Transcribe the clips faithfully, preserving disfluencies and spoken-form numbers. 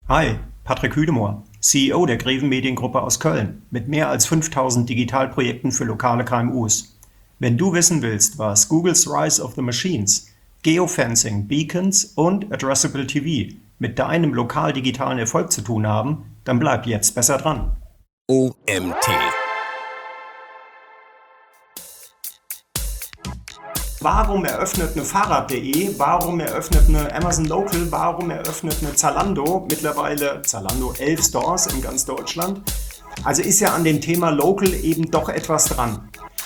Hi, Patrick Hüdemohr, C E O der Greven Mediengruppe aus Köln mit mehr als fünftausend Digitalprojekten für lokale K M Us. Wenn du wissen willst, was Googles Rise of the Machines, Geofencing, Beacons und Addressable T V mit deinem lokal-digitalen Erfolg zu tun haben, dann bleib jetzt besser dran. O M T. Warum eröffnet eine Fahrrad punkt de, warum eröffnet eine Amazon Local, warum eröffnet eine Zalando, mittlerweile Zalando elf Stores in ganz Deutschland? Also ist ja an dem Thema Local eben doch etwas dran.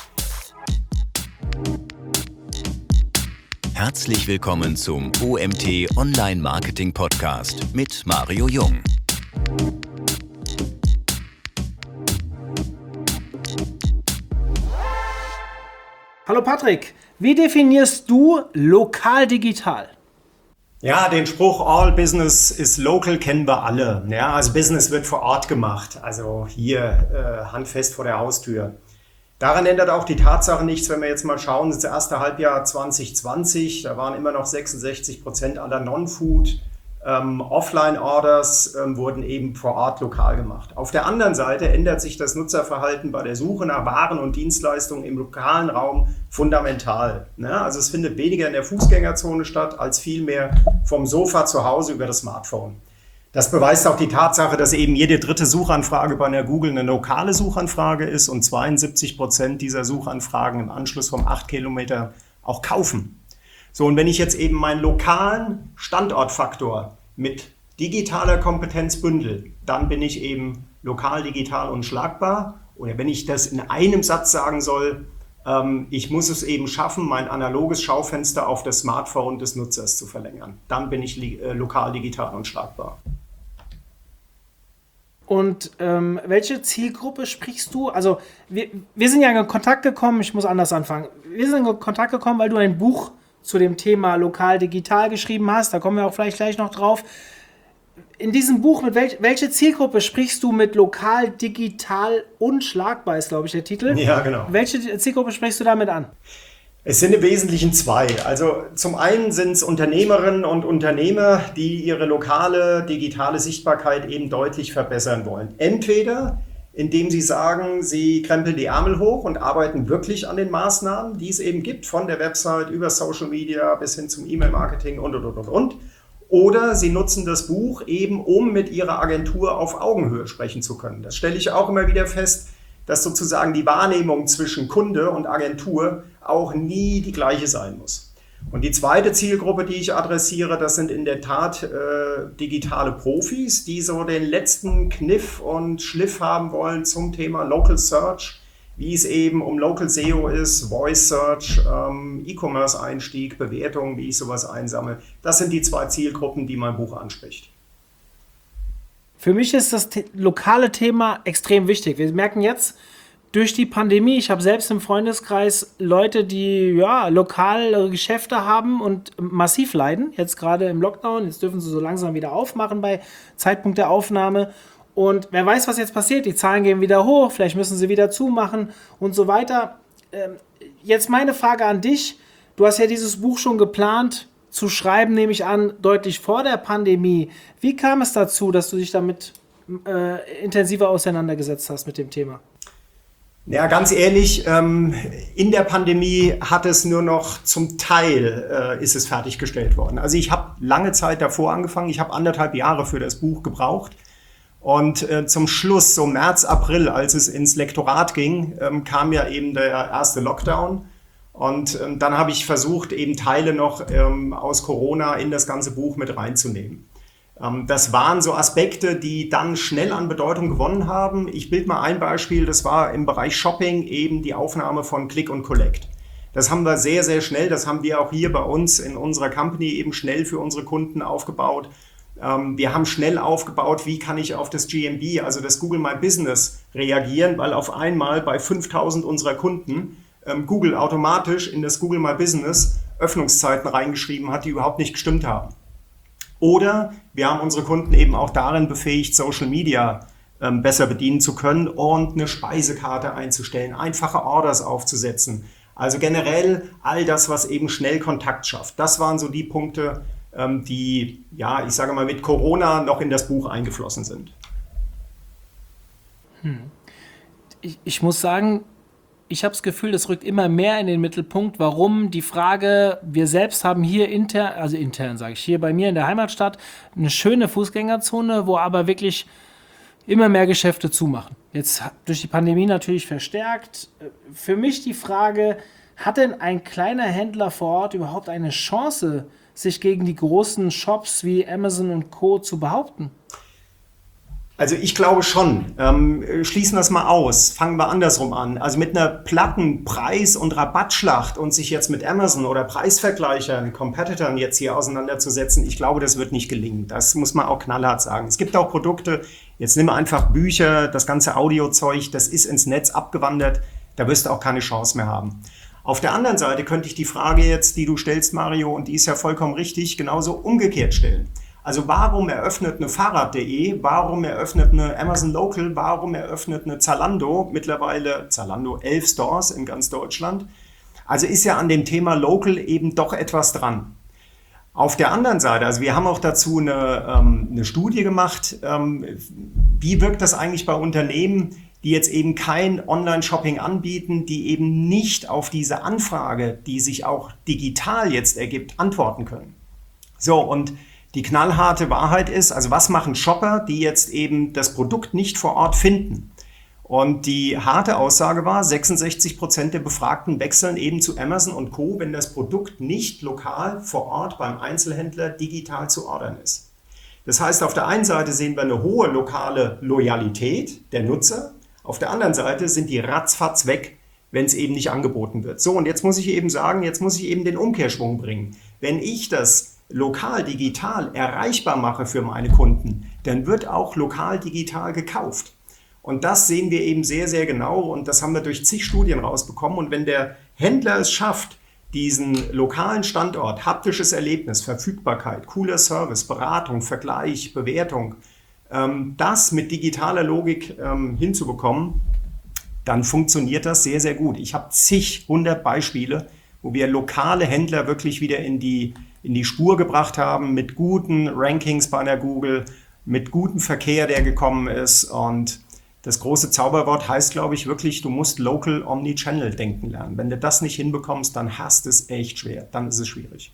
Herzlich willkommen zum O M T Online Marketing Podcast mit Mario Jung. Hallo Patrick, wie definierst du lokal digital? Ja, den Spruch All Business is Local kennen wir alle. Ja, also Business wird vor Ort gemacht, also hier äh, handfest vor der Haustür. Daran ändert auch die Tatsache nichts, wenn wir jetzt mal schauen, das erste Halbjahr zwanzig zwanzig, da waren immer noch sechsundsechzig Prozent aller Non-Food ähm, Offline-Orders ähm, wurden eben vor Ort lokal gemacht. Auf der anderen Seite ändert sich das Nutzerverhalten bei der Suche nach Waren und Dienstleistungen im lokalen Raum fundamental. Ne? Also es findet weniger in der Fußgängerzone statt, als vielmehr vom Sofa zu Hause über das Smartphone. Das beweist auch die Tatsache, dass eben jede dritte Suchanfrage bei einer Google eine lokale Suchanfrage ist und zweiundsiebzig Prozent dieser Suchanfragen im Anschluss vom acht Kilometer auch kaufen. So, und wenn ich jetzt eben meinen lokalen Standortfaktor mit digitaler Kompetenz bündel, dann bin ich eben lokal, digital unschlagbar. Oder wenn ich das in einem Satz sagen soll, ähm, ich muss es eben schaffen, mein analoges Schaufenster auf das Smartphone des Nutzers zu verlängern. Dann bin ich li- äh, lokal, digital unschlagbar. Und ähm, welche Zielgruppe sprichst du? Also wir, wir sind ja in Kontakt gekommen, ich muss anders anfangen. Wir sind in Kontakt gekommen, weil du ein Buch zu dem Thema lokal-digital geschrieben hast. Da kommen wir auch vielleicht gleich noch drauf. In diesem Buch, mit welch, welche Zielgruppe sprichst du mit lokal-digital unschlagbar, ist glaube ich der Titel. Ja, genau. Welche Zielgruppe sprichst du damit an? Es sind im Wesentlichen zwei. Also zum einen sind es Unternehmerinnen und Unternehmer, die ihre lokale digitale Sichtbarkeit eben deutlich verbessern wollen. Entweder indem sie sagen, sie krempeln die Ärmel hoch und arbeiten wirklich an den Maßnahmen, die es eben gibt, von der Website über Social Media bis hin zum E-Mail-Marketing und, und, und, und, und. Oder sie nutzen das Buch eben, um mit ihrer Agentur auf Augenhöhe sprechen zu können. Das stelle ich auch immer wieder fest, dass sozusagen die Wahrnehmung zwischen Kunde und Agentur auch nie die gleiche sein muss. Und die zweite Zielgruppe, die ich adressiere, das sind in der Tat äh, digitale Profis, die so den letzten Kniff und Schliff haben wollen zum Thema Local Search, wie es eben um Local S E O ist, Voice Search, ähm, E-Commerce-Einstieg, Bewertungen, wie ich sowas einsammle. Das sind die zwei Zielgruppen, die mein Buch anspricht. Für mich ist das te- lokale Thema extrem wichtig. Wir merken jetzt durch die Pandemie, ich habe selbst im Freundeskreis Leute, die ja lokal Geschäfte haben und massiv leiden, jetzt gerade im Lockdown. Jetzt dürfen sie so langsam wieder aufmachen bei Zeitpunkt der Aufnahme. Und wer weiß, was jetzt passiert. Die Zahlen gehen wieder hoch, vielleicht müssen sie wieder zumachen und so weiter. Ähm, jetzt meine Frage an dich. Du hast ja dieses Buch schon geplant zu schreiben, nehme ich an, deutlich vor der Pandemie. Wie kam es dazu, dass du dich damit äh, intensiver auseinandergesetzt hast mit dem Thema? Ja, ganz ehrlich, ähm, in der Pandemie hat es nur noch zum Teil äh, ist es fertiggestellt worden. Also ich habe lange Zeit davor angefangen, ich habe anderthalb Jahre für das Buch gebraucht und äh, zum Schluss, so März, April, als es ins Lektorat ging, ähm, kam ja eben der erste Lockdown und ähm, dann habe ich versucht, eben Teile noch ähm, aus Corona in das ganze Buch mit reinzunehmen. Das waren so Aspekte, die dann schnell an Bedeutung gewonnen haben. Ich bilde mal ein Beispiel, das war im Bereich Shopping eben die Aufnahme von Click und Collect. Das haben wir sehr, sehr schnell, das haben wir auch hier bei uns in unserer Company eben schnell für unsere Kunden aufgebaut. Wir haben schnell aufgebaut, wie kann ich auf das G M B, also das Google My Business, reagieren, weil auf einmal bei fünftausend unserer Kunden Google automatisch in das Google My Business Öffnungszeiten reingeschrieben hat, die überhaupt nicht gestimmt haben. Oder wir haben unsere Kunden eben auch darin befähigt, Social Media ähm, besser bedienen zu können und eine Speisekarte einzustellen, einfache Orders aufzusetzen. Also generell all das, was eben schnell Kontakt schafft. Das waren so die Punkte, ähm, die, ja, ich sage mal, mit Corona noch in das Buch eingeflossen sind. Hm. Ich, ich muss sagen, ich habe das Gefühl, das rückt immer mehr in den Mittelpunkt. Warum? Die Frage, wir selbst haben hier intern, also intern sage ich, hier bei mir in der Heimatstadt eine schöne Fußgängerzone, wo aber wirklich immer mehr Geschäfte zumachen. Jetzt durch die Pandemie natürlich verstärkt. Für mich die Frage, hat denn ein kleiner Händler vor Ort überhaupt eine Chance, sich gegen die großen Shops wie Amazon und Co. zu behaupten? Also ich glaube schon. Ähm, schließen wir es mal aus. Fangen wir andersrum an. Also mit einer platten Preis- und Rabattschlacht und sich jetzt mit Amazon oder Preisvergleichern, Competitoren jetzt hier auseinanderzusetzen, ich glaube, das wird nicht gelingen. Das muss man auch knallhart sagen. Es gibt auch Produkte, jetzt nimm einfach Bücher, das ganze Audiozeug, das ist ins Netz abgewandert. Da wirst du auch keine Chance mehr haben. Auf der anderen Seite könnte ich die Frage jetzt, die du stellst, Mario, und die ist ja vollkommen richtig, genauso umgekehrt stellen. Also warum eröffnet eine Fahrrad punkt de, warum eröffnet eine Amazon Local, warum eröffnet eine Zalando, mittlerweile Zalando elf Stores in ganz Deutschland. Also ist ja an dem Thema Local eben doch etwas dran. Auf der anderen Seite, also wir haben auch dazu eine, ähm, eine Studie gemacht, ähm, wie wirkt das eigentlich bei Unternehmen, die jetzt eben kein Online-Shopping anbieten, die eben nicht auf diese Anfrage, die sich auch digital jetzt ergibt, antworten können. So, und die knallharte Wahrheit ist, also was machen Shopper, die jetzt eben das Produkt nicht vor Ort finden? Und die harte Aussage war, sechsundsechzig Prozent der Befragten wechseln eben zu Amazon und Co., wenn das Produkt nicht lokal vor Ort beim Einzelhändler digital zu ordern ist. Das heißt, auf der einen Seite sehen wir eine hohe lokale Loyalität der Nutzer, auf der anderen Seite sind die ratzfatz weg, wenn es eben nicht angeboten wird. So, und jetzt muss ich eben sagen, jetzt muss ich eben den Umkehrschwung bringen. Wenn ich das lokal digital erreichbar mache für meine Kunden, dann wird auch lokal digital gekauft. Und das sehen wir eben sehr, sehr genau und das haben wir durch zig Studien rausbekommen. Und wenn der Händler es schafft, diesen lokalen Standort, haptisches Erlebnis, Verfügbarkeit, cooler Service, Beratung, Vergleich, Bewertung, ähm, das mit digitaler Logik ähm, hinzubekommen, dann funktioniert das sehr, sehr gut. Ich habe zig, hundert Beispiele, wo wir lokale Händler wirklich wieder in die in die Spur gebracht haben, mit guten Rankings bei der Google, mit gutem Verkehr, der gekommen ist. Und das große Zauberwort heißt, glaube ich, wirklich, du musst Local Omnichannel denken lernen. Wenn du das nicht hinbekommst, dann hast du es echt schwer. Dann ist es schwierig.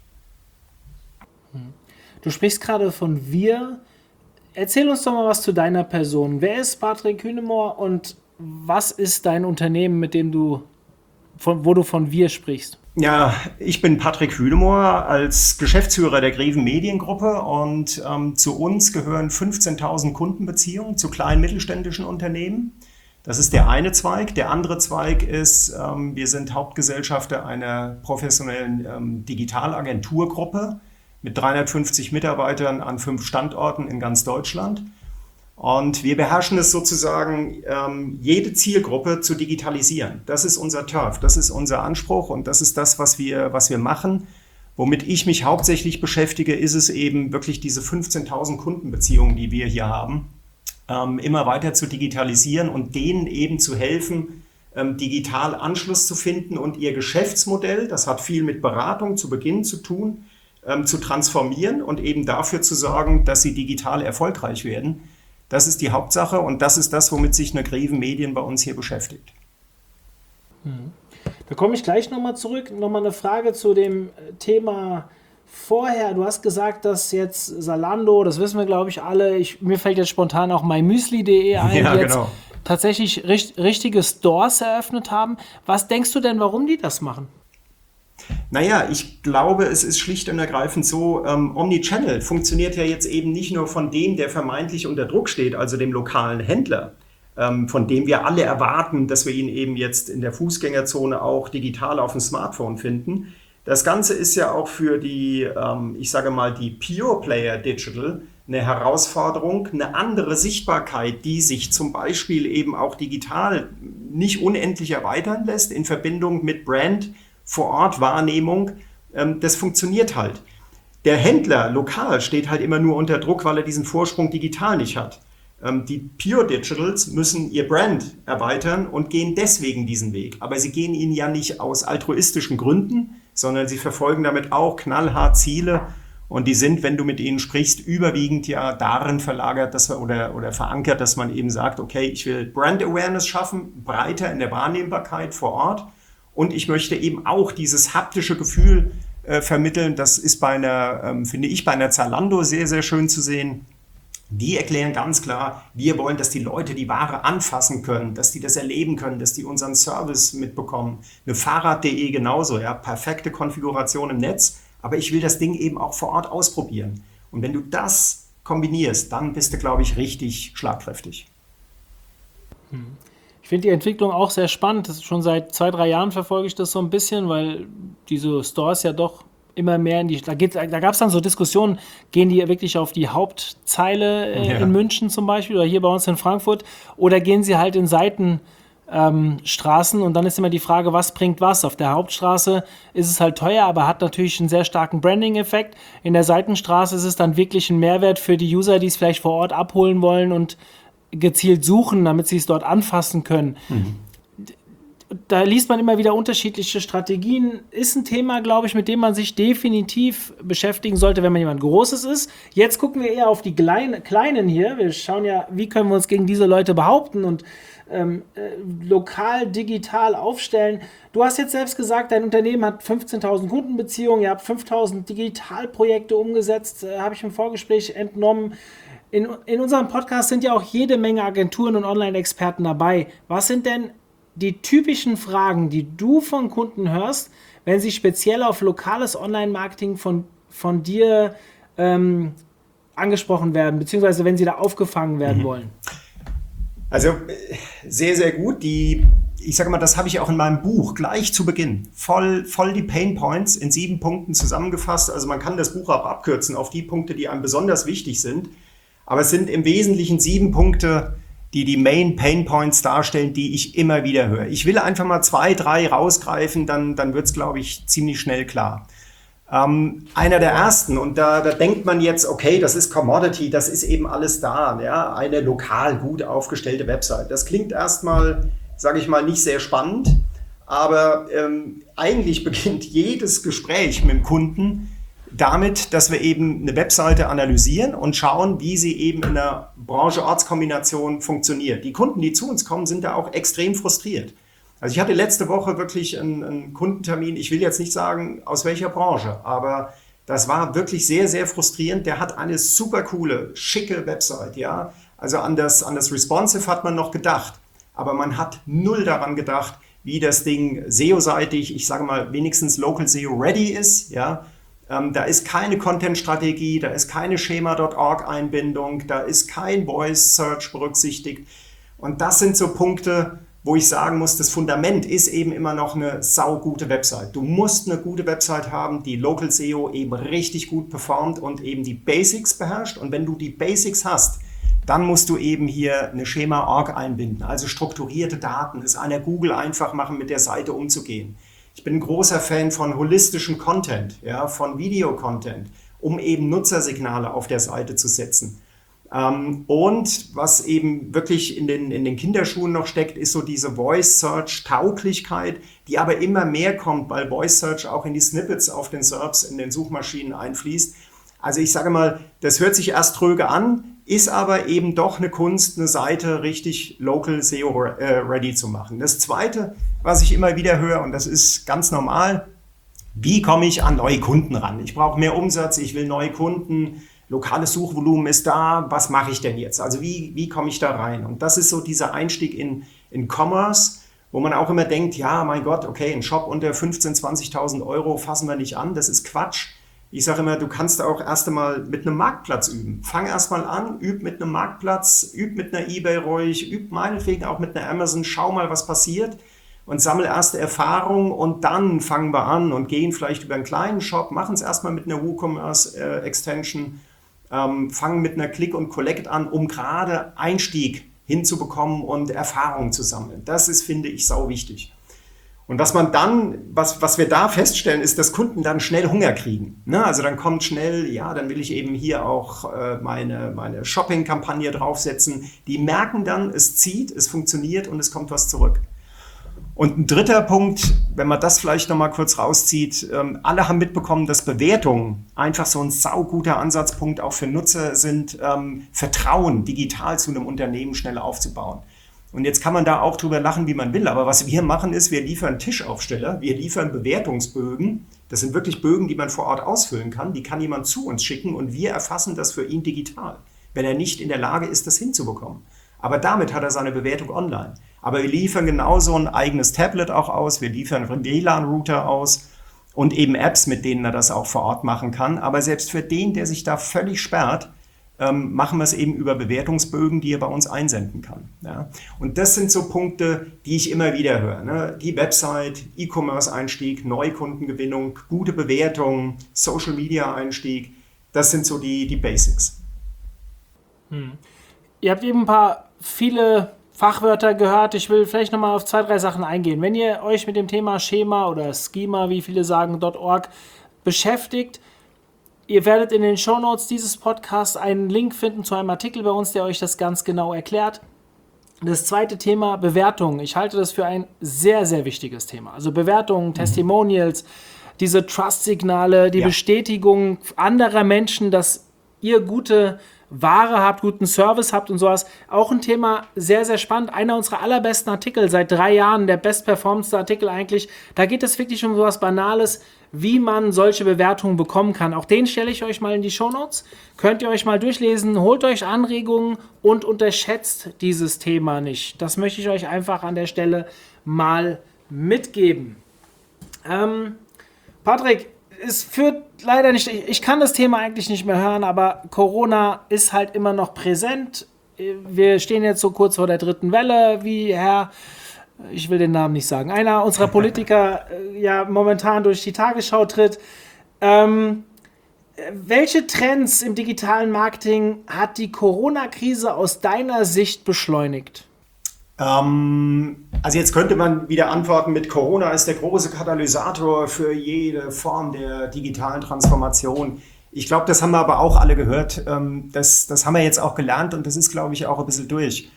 Du sprichst gerade von wir. Erzähl uns doch mal was zu deiner Person. Wer ist Patrick Hünemohr und was ist dein Unternehmen, mit dem du, von, wo du von wir sprichst? Ja, ich bin Patrick Hünemohr als Geschäftsführer der Greven Mediengruppe und ähm, zu uns gehören fünfzehntausend Kundenbeziehungen zu kleinen mittelständischen Unternehmen. Das ist der eine Zweig. Der andere Zweig ist, ähm, wir sind Hauptgesellschafter einer professionellen ähm, Digitalagenturgruppe mit dreihundertfünfzig Mitarbeitern an fünf Standorten in ganz Deutschland. Und wir beherrschen es sozusagen, ähm, jede Zielgruppe zu digitalisieren. Das ist unser Turf, das ist unser Anspruch und das ist das, was wir, was wir machen. Womit ich mich hauptsächlich beschäftige, ist es eben wirklich diese fünfzehntausend Kundenbeziehungen, die wir hier haben, ähm, immer weiter zu digitalisieren und denen eben zu helfen, ähm, digital Anschluss zu finden und ihr Geschäftsmodell, das hat viel mit Beratung zu Beginn zu tun, ähm, zu transformieren und eben dafür zu sorgen, dass sie digital erfolgreich werden. Das ist die Hauptsache und das ist das, womit sich eine Greven Medien bei uns hier beschäftigt. Da komme ich gleich nochmal zurück. Nochmal eine Frage zu dem Thema vorher. Du hast gesagt, dass jetzt Zalando, das wissen wir glaube ich alle, ich, mir fällt jetzt spontan auch mymüsli punkt de ein, ja, die jetzt genau. tatsächlich richt, richtige Stores eröffnet haben. Was denkst du denn, warum die das machen? Naja, ich glaube, es ist schlicht und ergreifend so, ähm, Omnichannel funktioniert ja jetzt eben nicht nur von dem, der vermeintlich unter Druck steht, also dem lokalen Händler, ähm, von dem wir alle erwarten, dass wir ihn eben jetzt in der Fußgängerzone auch digital auf dem Smartphone finden. Das Ganze ist ja auch für die, ähm, ich sage mal, die Pure Player Digital eine Herausforderung, eine andere Sichtbarkeit, die sich zum Beispiel eben auch digital nicht unendlich erweitern lässt in Verbindung mit Brand, Vor-Ort-Wahrnehmung, ähm, das funktioniert halt. Der Händler lokal steht halt immer nur unter Druck, weil er diesen Vorsprung digital nicht hat. Ähm, die Pure Digitals müssen ihr Brand erweitern und gehen deswegen diesen Weg. Aber sie gehen ihn ja nicht aus altruistischen Gründen, sondern sie verfolgen damit auch knallhart Ziele. Und die sind, wenn du mit ihnen sprichst, überwiegend ja darin verlagert, dass wir, oder, oder verankert, dass man eben sagt, okay, ich will Brand Awareness schaffen, breiter in der Wahrnehmbarkeit vor Ort. Und ich möchte eben auch dieses haptische Gefühl äh, vermitteln. Das ist bei einer, ähm, finde ich, bei einer Zalando sehr, sehr schön zu sehen. Die erklären ganz klar, wir wollen, dass die Leute die Ware anfassen können, dass die das erleben können, dass die unseren Service mitbekommen. Eine Fahrrad punkt de genauso, ja, perfekte Konfiguration im Netz. Aber ich will das Ding eben auch vor Ort ausprobieren. Und wenn du das kombinierst, dann bist du, glaube ich, richtig schlagkräftig. Ich finde die Entwicklung auch sehr spannend. Das ist schon seit zwei, drei Jahren verfolge ich das so ein bisschen, weil diese Stores ja doch immer mehr in die... Da, da gab es dann so Diskussionen, gehen die wirklich auf die Hauptzeile äh, ja. in München zum Beispiel oder hier bei uns in Frankfurt oder gehen sie halt in Seiten... Ähm, Straßen und dann ist immer die Frage, was bringt was? Auf der Hauptstraße ist es halt teuer, aber hat natürlich einen sehr starken Branding-Effekt. In der Seitenstraße ist es dann wirklich ein Mehrwert für die User, die es vielleicht vor Ort abholen wollen und gezielt suchen, damit sie es dort anfassen können. Mhm. Da liest man immer wieder unterschiedliche Strategien. Ist ein Thema, glaube ich, mit dem man sich definitiv beschäftigen sollte, wenn man jemand Großes ist. Jetzt gucken wir eher auf die Kleinen hier. Wir schauen ja, wie können wir uns gegen diese Leute behaupten und Ähm, äh, lokal, digital aufstellen. Du hast jetzt selbst gesagt, dein Unternehmen hat fünfzehntausend Kundenbeziehungen, ihr habt fünftausend Digitalprojekte umgesetzt, äh, habe ich im Vorgespräch entnommen. In, in unserem Podcast sind ja auch jede Menge Agenturen und Online-Experten dabei. Was sind denn die typischen Fragen, die du von Kunden hörst, wenn sie speziell auf lokales Online-Marketing von, von dir ähm, angesprochen werden, beziehungsweise wenn sie da aufgefangen werden mhm. wollen? Also sehr, sehr gut. Die, ich sage mal, das habe ich auch in meinem Buch gleich zu Beginn voll, voll die Pain Points in sieben Punkten zusammengefasst. Also man kann das Buch auch abkürzen auf die Punkte, die einem besonders wichtig sind. Aber es sind im Wesentlichen sieben Punkte, die die Main Pain Points darstellen, die ich immer wieder höre. Ich will einfach mal zwei, drei rausgreifen, dann, dann wird es, glaube ich, ziemlich schnell klar. Ähm, einer der ersten, und da, da denkt man jetzt, okay, das ist Commodity, das ist eben alles da, ja, eine lokal gut aufgestellte Website. Das klingt erstmal, sage ich mal, nicht sehr spannend, aber ähm, eigentlich beginnt jedes Gespräch mit dem Kunden damit, dass wir eben eine Webseite analysieren und schauen, wie sie eben in der Branche-Orts-Kombination funktioniert. Die Kunden, die zu uns kommen, sind da auch extrem frustriert. Also ich hatte letzte Woche wirklich einen, einen Kundentermin, ich will jetzt nicht sagen, aus welcher Branche, aber das war wirklich sehr, sehr frustrierend. Der hat eine super coole, schicke Website, ja. Also an das, an das Responsive hat man noch gedacht, aber man hat null daran gedacht, wie das Ding S E O-seitig, ich sage mal, wenigstens Local S E O ready ist, ja. Ähm, da ist keine Content-Strategie, da ist keine Schema Punkt org-Einbindung, da ist kein Voice-Search berücksichtigt. Und das sind so Punkte, wo ich sagen muss, das Fundament ist eben immer noch eine saugute Website. Du musst eine gute Website haben, die Local S E O eben richtig gut performt und eben die Basics beherrscht. Und wenn du die Basics hast, dann musst du eben hier eine Schema Punkt org einbinden, also strukturierte Daten, es einer Google einfach machen, mit der Seite umzugehen. Ich bin ein großer Fan von holistischem Content, ja, von Video-Content, um eben Nutzersignale auf der Seite zu setzen. Ähm, und was eben wirklich in den, in den Kinderschuhen noch steckt, ist so diese Voice-Search-Tauglichkeit, die aber immer mehr kommt, weil Voice-Search auch in die Snippets auf den S E R Ps, in den Suchmaschinen einfließt. Also ich sage mal, das hört sich erst tröge an, ist aber eben doch eine Kunst, eine Seite richtig local S E O äh, ready zu machen. Das Zweite, was ich immer wieder höre, und das ist ganz normal, wie komme ich an neue Kunden ran? Ich brauche mehr Umsatz, ich will neue Kunden, lokales Suchvolumen ist da, was mache ich denn jetzt? Also wie, wie komme ich da rein? Und das ist so dieser Einstieg in, in Commerce, wo man auch immer denkt, ja, mein Gott, okay, ein Shop unter fünfzehntausend, zwanzigtausend Euro fassen wir nicht an, das ist Quatsch. Ich sage immer, du kannst auch erst einmal mit einem Marktplatz üben. Fang erst mal an, üb mit einem Marktplatz, üb mit einer eBay ruhig, üb meinetwegen auch mit einer Amazon, schau mal, was passiert und sammel erste Erfahrung und dann fangen wir an und gehen vielleicht über einen kleinen Shop, machen es erstmal mit einer WooCommerce äh, Extension, ähm, fangen mit einer Click und Collect an, um gerade Einstieg hinzubekommen und Erfahrung zu sammeln. Das ist, finde ich, sau wichtig. Und was man dann, was, was wir da feststellen, ist, dass Kunden dann schnell Hunger kriegen. Ne? Also dann kommt schnell, ja, dann will ich eben hier auch äh, meine, meine Shopping-Kampagne draufsetzen. Die merken dann, es zieht, es funktioniert und es kommt was zurück. Und ein dritter Punkt, wenn man das vielleicht nochmal kurz rauszieht, ähm, alle haben mitbekommen, dass Bewertungen einfach so ein sauguter Ansatzpunkt auch für Nutzer sind, ähm, Vertrauen digital zu einem Unternehmen schnell aufzubauen. Und jetzt kann man da auch drüber lachen, wie man will, aber was wir machen ist, wir liefern Tischaufsteller, wir liefern Bewertungsbögen, das sind wirklich Bögen, die man vor Ort ausfüllen kann, die kann jemand zu uns schicken und wir erfassen das für ihn digital, wenn er nicht in der Lage ist, das hinzubekommen. Aber damit hat er seine Bewertung online. Aber wir liefern genauso ein eigenes Tablet auch aus, wir liefern einen W L A N-Router aus und eben Apps, mit denen er das auch vor Ort machen kann. Aber selbst für den, der sich da völlig sperrt, ähm, machen wir es eben über Bewertungsbögen, die er bei uns einsenden kann. Ja? Und das sind so Punkte, die ich immer wieder höre. Ne? Die Website, E-Commerce-Einstieg, Neukundengewinnung, gute Bewertungen, Social-Media-Einstieg, das sind so die, die Basics. Hm. Ihr habt eben ein paar viele Fachwörter gehört. Ich will vielleicht nochmal auf zwei, drei Sachen eingehen. Wenn ihr euch mit dem Thema Schema oder Schema, wie viele sagen, .org beschäftigt, ihr werdet in den Shownotes dieses Podcasts einen Link finden zu einem Artikel bei uns, der euch das ganz genau erklärt. Das zweite Thema, Bewertungen. Ich halte das für ein sehr, sehr wichtiges Thema. Also Bewertungen, Testimonials, diese Trust-Signale, die ja. Bestätigung anderer Menschen, dass ihr gute Ware habt, guten Service habt und sowas. Auch ein Thema sehr, sehr spannend. Einer unserer allerbesten Artikel seit drei Jahren, der bestperformendste Artikel eigentlich. Da geht es wirklich um sowas Banales, wie man solche Bewertungen bekommen kann. Auch den stelle ich euch mal in die Shownotes. Könnt ihr euch mal durchlesen, holt euch Anregungen und unterschätzt dieses Thema nicht. Das möchte ich euch einfach an der Stelle mal mitgeben. Ähm, Patrick, es führt leider nicht, ich kann das Thema eigentlich nicht mehr hören, aber Corona ist halt immer noch präsent. Wir stehen jetzt so kurz vor der dritten Welle, wie Herr, ich will den Namen nicht sagen, einer unserer Politiker ja momentan durch die Tagesschau tritt. Ähm, welche Trends im digitalen Marketing hat die Corona-Krise aus deiner Sicht beschleunigt? Also jetzt könnte man wieder antworten mit Corona ist der große Katalysator für jede Form der digitalen Transformation. Ich glaube, das haben wir aber auch alle gehört. Das, das haben wir jetzt auch gelernt und das ist, glaube ich, auch ein bisschen durch.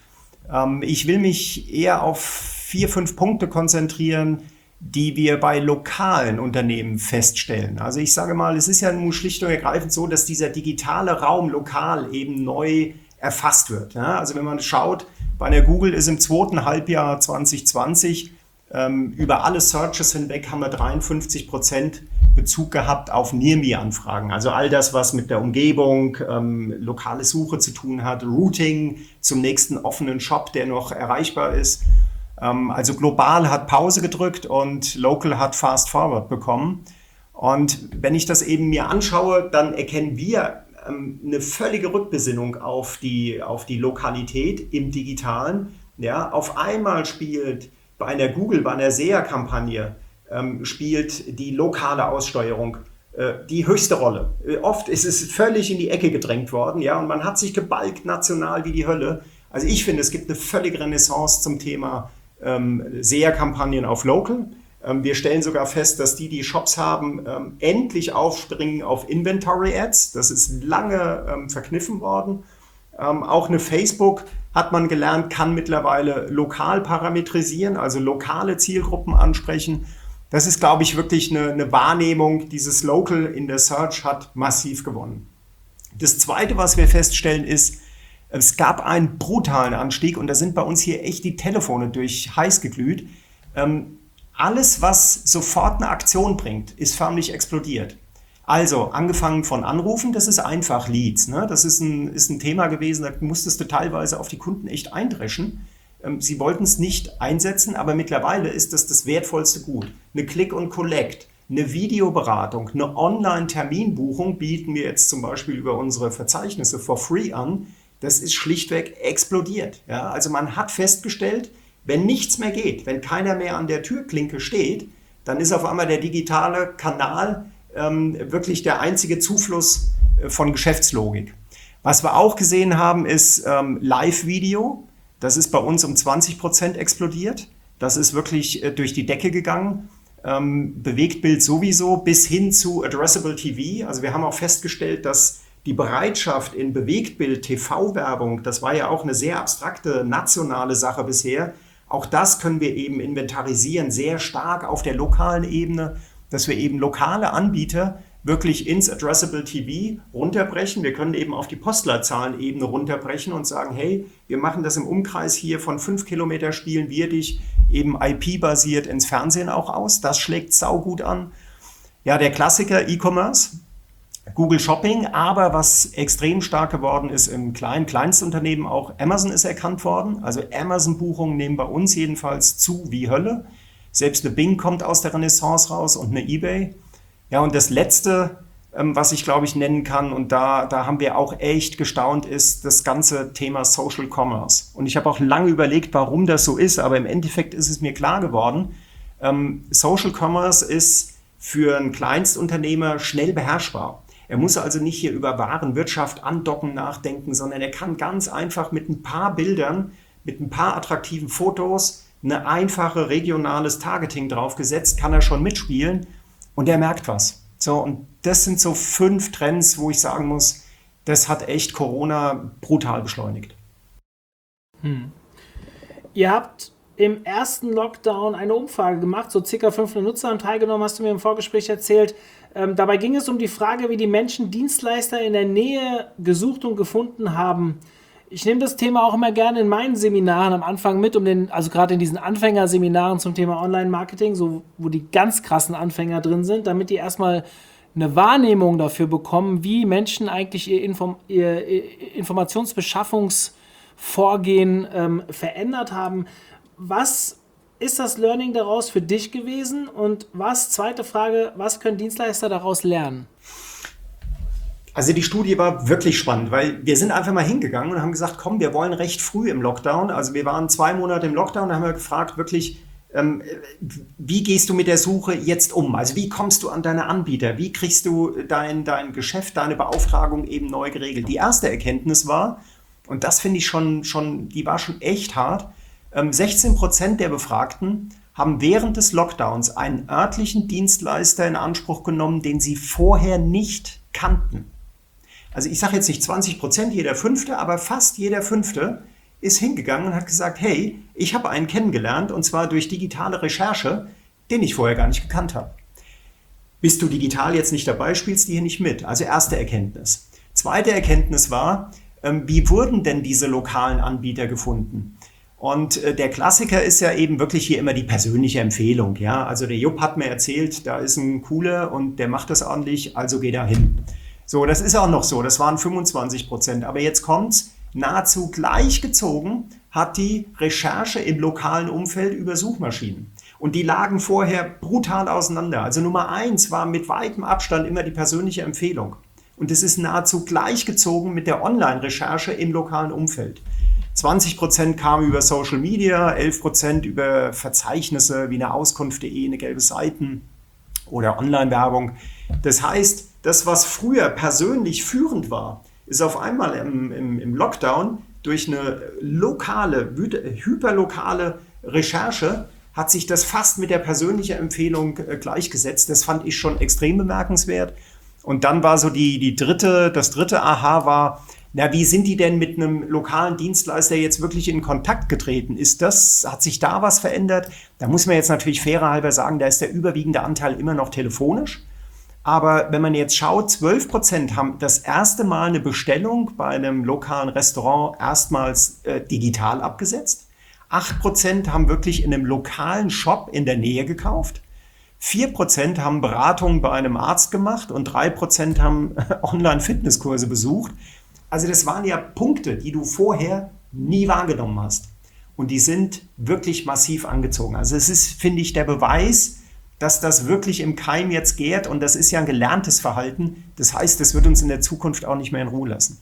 Ich will mich eher auf vier, fünf Punkte konzentrieren, die wir bei lokalen Unternehmen feststellen. Also ich sage mal, es ist ja nun schlicht und ergreifend so, dass dieser digitale Raum lokal eben neu erfasst wird. Also wenn man schaut, bei der Google ist im zweiten Halbjahr zwanzig zwanzig ähm, über alle Searches hinweg haben wir dreiundfünfzig Prozent Bezug gehabt auf Near Me-Anfragen. Also all das, was mit der Umgebung, ähm, lokale Suche zu tun hat, Routing zum nächsten offenen Shop, der noch erreichbar ist. Ähm, also global hat Pause gedrückt und local hat Fast Forward bekommen. Und wenn ich das eben mir anschaue, dann erkennen wir eine völlige Rückbesinnung auf die, auf die Lokalität im Digitalen. Ja, auf einmal spielt bei einer Google, bei einer S E A-Kampagne, ähm, spielt die lokale Aussteuerung äh, die höchste Rolle. Äh, oft ist es völlig in die Ecke gedrängt worden, ja, und man hat sich gebalgt national wie die Hölle. Also ich finde, es gibt eine völlige Renaissance zum Thema ähm, S E A-Kampagnen auf Local. Wir stellen sogar fest, dass die, die Shops haben, ähm, endlich aufspringen auf Inventory Ads. Das ist lange ähm, verkniffen worden. Ähm, auch eine Facebook, hat man gelernt, kann mittlerweile lokal parametrisieren, also lokale Zielgruppen ansprechen. Das ist, glaube ich, wirklich eine, eine Wahrnehmung. Dieses Local in der Search hat massiv gewonnen. Das Zweite, was wir feststellen, ist, es gab einen brutalen Anstieg und da sind bei uns hier echt die Telefone durch heiß geglüht. Ähm, Alles, was sofort eine Aktion bringt, ist förmlich explodiert. Also angefangen von Anrufen, das ist einfach Leads. Ne? Das ist ein, ist ein Thema gewesen, da musstest du teilweise auf die Kunden echt eindreschen. Ähm, sie wollten es nicht einsetzen, aber mittlerweile ist das das wertvollste Gut. Eine Click und Collect, eine Videoberatung, eine Online-Terminbuchung bieten wir jetzt zum Beispiel über unsere Verzeichnisse for free an. Das ist schlichtweg explodiert. Ja? Also man hat festgestellt, wenn nichts mehr geht, wenn keiner mehr an der Türklinke steht, dann ist auf einmal der digitale Kanal ähm, wirklich der einzige Zufluss äh, von Geschäftslogik. Was wir auch gesehen haben, ist ähm, Live-Video. Das ist bei uns um zwanzig Prozent explodiert. Das ist wirklich äh, durch die Decke gegangen. Ähm, Bewegtbild sowieso bis hin zu Addressable T V. Also wir haben auch festgestellt, dass die Bereitschaft in Bewegtbild-T V-Werbung, das war ja auch eine sehr abstrakte nationale Sache bisher, Auch das können wir eben inventarisieren, sehr stark auf der lokalen Ebene, dass wir eben lokale Anbieter wirklich ins Addressable T V runterbrechen. Wir können eben auf die Postleitzahlenebene runterbrechen und sagen, hey, wir machen das im Umkreis hier von fünf Kilometer, spielen wir dich eben I P-basiert ins Fernsehen auch aus. Das schlägt saugut an. Ja, der Klassiker E-Commerce, Google Shopping, aber was extrem stark geworden ist im kleinen Kleinstunternehmen auch, Amazon ist erkannt worden. Also Amazon-Buchungen nehmen bei uns jedenfalls zu wie Hölle. Selbst eine Bing kommt aus der Renaissance raus und eine eBay. Ja, und das Letzte, ähm, was ich glaube ich nennen kann, und da, da haben wir auch echt gestaunt, ist das ganze Thema Social Commerce. Und ich habe auch lange überlegt, warum das so ist, aber im Endeffekt ist es mir klar geworden, ähm, Social Commerce ist für einen Kleinstunternehmer schnell beherrschbar. Er muss also nicht hier über Warenwirtschaft andocken nachdenken, sondern er kann ganz einfach mit ein paar Bildern, mit ein paar attraktiven Fotos, eine einfache regionales Targeting draufgesetzt, kann er schon mitspielen und er merkt was. So, und das sind so fünf Trends, wo ich sagen muss, das hat echt Corona brutal beschleunigt. Hm. Ihr habt im ersten Lockdown eine Umfrage gemacht, so ca. fünfhundert Nutzer haben teilgenommen, hast du mir im Vorgespräch erzählt. Ähm, dabei ging es um die Frage, wie die Menschen Dienstleister in der Nähe gesucht und gefunden haben. Ich nehme das Thema auch immer gerne in meinen Seminaren am Anfang mit, um den, also gerade in diesen Anfängerseminaren zum Thema Online-Marketing, so, wo die ganz krassen Anfänger drin sind, damit die erstmal eine Wahrnehmung dafür bekommen, wie Menschen eigentlich ihr, Inform- ihr, ihr Informationsbeschaffungsvorgehen ähm, verändert haben. Was ist das Learning daraus für dich gewesen? Und was, zweite Frage, was können Dienstleister daraus lernen? Also die Studie war wirklich spannend, weil wir sind einfach mal hingegangen und haben gesagt, komm, wir wollen recht früh im Lockdown. Also wir waren zwei Monate im Lockdown, da haben wir gefragt, wirklich, ähm, wie gehst du mit der Suche jetzt um? Also wie kommst du an deine Anbieter? Wie kriegst du dein, dein Geschäft, deine Beauftragung eben neu geregelt? Die erste Erkenntnis war, und das finde ich schon, schon, die war schon echt hart, sechzehn Prozent der Befragten haben während des Lockdowns einen örtlichen Dienstleister in Anspruch genommen, den sie vorher nicht kannten. Also ich sage jetzt nicht zwanzig Prozent, jeder Fünfte, aber fast jeder Fünfte ist hingegangen und hat gesagt, hey, ich habe einen kennengelernt und zwar durch digitale Recherche, den ich vorher gar nicht gekannt habe. Bist du digital jetzt nicht dabei, spielst du hier nicht mit. Also erste Erkenntnis. Zweite Erkenntnis war, wie wurden denn diese lokalen Anbieter gefunden? Und äh, der Klassiker ist ja eben wirklich hier immer die persönliche Empfehlung. Ja? Also der Jupp hat mir erzählt, da ist ein Cooler und der macht das ordentlich, also geh da hin. So, das ist auch noch so, das waren fünfundzwanzig Prozent. Aber jetzt kommt's, nahezu gleichgezogen hat die Recherche im lokalen Umfeld über Suchmaschinen. Und die lagen vorher brutal auseinander. Also Nummer eins war mit weitem Abstand immer die persönliche Empfehlung. Und es ist nahezu gleichgezogen mit der Online-Recherche im lokalen Umfeld. zwanzig Prozent kamen über Social Media, elf Prozent über Verzeichnisse wie eine Auskunft punkt de, eine gelbe Seiten oder Online-Werbung. Das heißt, das, was früher persönlich führend war, ist auf einmal im, im, im Lockdown durch eine lokale, hyperlokale Recherche hat sich das fast mit der persönlichen Empfehlung äh, gleichgesetzt. Das fand ich schon extrem bemerkenswert. Und dann war so die, die dritte, das dritte Aha war, na, wie sind die denn mit einem lokalen Dienstleister jetzt wirklich in Kontakt getreten? Ist das, hat sich da was verändert? Da muss man jetzt natürlich fairer halber sagen, da ist der überwiegende Anteil immer noch telefonisch. Aber wenn man jetzt schaut, zwölf Prozent haben das erste Mal eine Bestellung bei einem lokalen Restaurant erstmals äh, digital abgesetzt. acht Prozent haben wirklich in einem lokalen Shop in der Nähe gekauft. vier Prozent haben Beratungen bei einem Arzt gemacht und drei Prozent haben Online-Fitnesskurse besucht. Also das waren ja Punkte, die du vorher nie wahrgenommen hast. Und die sind wirklich massiv angezogen. Also es ist, finde ich, der Beweis, dass das wirklich im Keim jetzt gärt. Und das ist ja ein gelerntes Verhalten. Das heißt, das wird uns in der Zukunft auch nicht mehr in Ruhe lassen.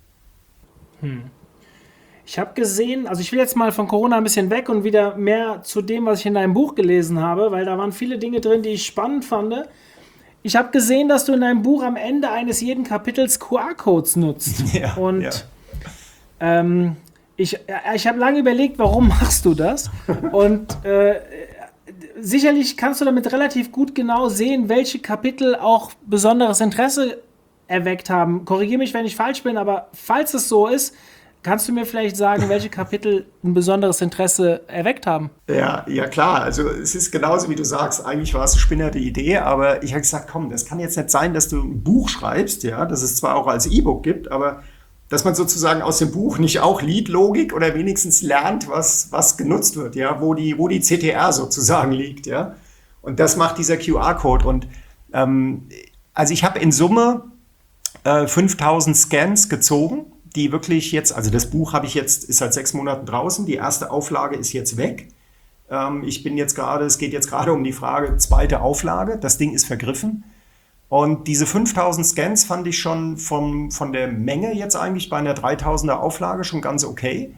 Hm. Ich habe gesehen, also ich will jetzt mal von Corona ein bisschen weg und wieder mehr zu dem, was ich in deinem Buch gelesen habe, weil da waren viele Dinge drin, die ich spannend fand. Ich habe gesehen, dass du in deinem Buch am Ende eines jeden Kapitels Q R-Codes nutzt. Ja, und ja. Ähm, ich, ich habe lange überlegt, warum machst du das? Und äh, sicherlich kannst du damit relativ gut genau sehen, welche Kapitel auch besonderes Interesse erweckt haben. Korrigiere mich, wenn ich falsch bin, aber falls es so ist, Kannst du mir vielleicht sagen, welche Kapitel ein besonderes Interesse erweckt haben? Ja, ja klar. Also es ist genauso, wie du sagst. Eigentlich war es eine spinnerte Idee, aber ich habe gesagt, komm, das kann jetzt nicht sein, dass du ein Buch schreibst, ja, das es zwar auch als E-Book gibt, aber dass man sozusagen aus dem Buch nicht auch Lead-Logik oder wenigstens lernt, was, was genutzt wird, ja, wo die, wo die C T R sozusagen liegt, ja. Und das macht dieser Q R-Code. Und ähm, also ich habe in Summe äh, fünftausend Scans gezogen, die wirklich jetzt, also das Buch habe ich jetzt, ist seit sechs Monaten draußen, die erste Auflage ist jetzt weg. Ähm, ich bin jetzt gerade, es geht jetzt gerade um die Frage, zweite Auflage, das Ding ist vergriffen. Und diese fünftausend Scans fand ich schon vom, von der Menge jetzt eigentlich bei einer dreitausender Auflage schon ganz okay.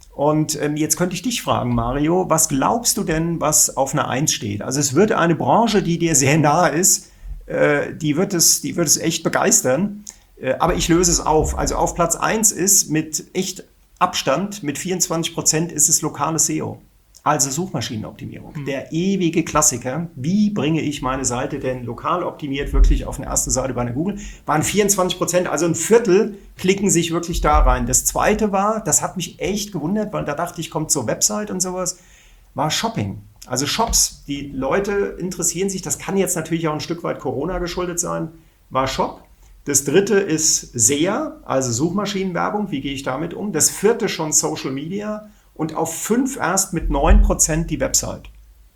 Und ähm, jetzt könnte ich dich fragen, Mario, was glaubst du denn, was auf einer eins steht? Also es wird eine Branche, die dir sehr nahe ist, äh, die, wird es, die wird es echt begeistern. Äh, aber ich löse es auf. Also auf Platz eins ist mit echt Abstand, mit vierundzwanzig Prozent ist es lokales S E O. Also Suchmaschinenoptimierung. Mhm. Der ewige Klassiker. Wie bringe ich meine Seite denn lokal optimiert wirklich auf eine erste Seite bei einer Google? Waren vierundzwanzig Prozent, also ein Viertel klicken sich wirklich da rein. Das zweite war, das hat mich echt gewundert, weil da dachte ich, kommt zur Website und sowas, war Shopping. Also Shops. Die Leute interessieren sich, das kann jetzt natürlich auch ein Stück weit Corona geschuldet sein, war Shop. Das dritte ist S E A, also Suchmaschinenwerbung. Wie gehe ich damit um? Das vierte schon Social Media. Und auf fünf erst mit neun Prozent die Website.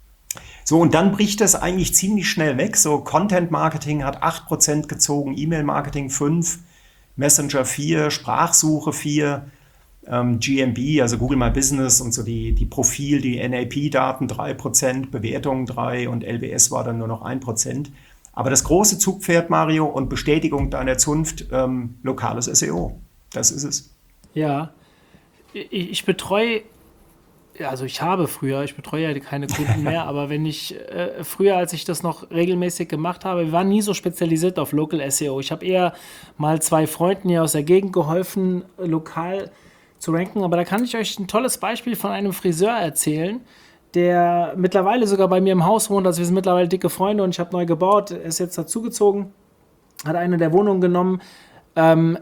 So, und dann bricht das eigentlich ziemlich schnell weg. So, Content Marketing hat acht Prozent gezogen, E-Mail Marketing fünf, Messenger vier, Sprachsuche vier, ähm, G M B, also Google My Business und so die, die Profil, die N A P-Daten drei Prozent, Bewertungen drei und L W S war dann nur noch ein Prozent. Aber das große Zugpferd, Mario, und Bestätigung deiner Zunft, ähm, lokales S E O. Das ist es. Ja, ich, ich betreue also ich habe früher, ich betreue ja keine Kunden mehr, aber wenn ich, äh, früher, als ich das noch regelmäßig gemacht habe, wir waren nie so spezialisiert auf Local S E O. Ich habe eher mal zwei Freunden hier aus der Gegend geholfen, lokal zu ranken, aber da kann ich euch ein tolles Beispiel von einem Friseur erzählen, der mittlerweile sogar bei mir im Haus wohnt, also wir sind mittlerweile dicke Freunde und ich habe neu gebaut, er ist jetzt dazugezogen, hat eine der Wohnungen genommen, ähm,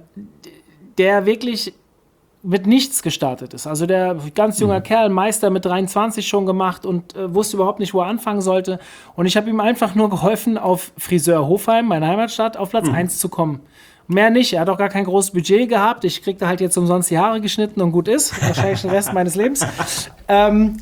der wirklich mit nichts gestartet ist. Also der ganz junger mhm. Kerl, Meister mit dreiundzwanzig schon gemacht und äh, wusste überhaupt nicht, wo er anfangen sollte. Und ich habe ihm einfach nur geholfen, auf Friseur Hofheim, meine Heimatstadt, auf Platz mhm. eins zu kommen. Mehr nicht. Er hat auch gar kein großes Budget gehabt. Ich kriegte halt jetzt umsonst die Haare geschnitten und gut ist. Wahrscheinlich den Rest meines Lebens. Ähm,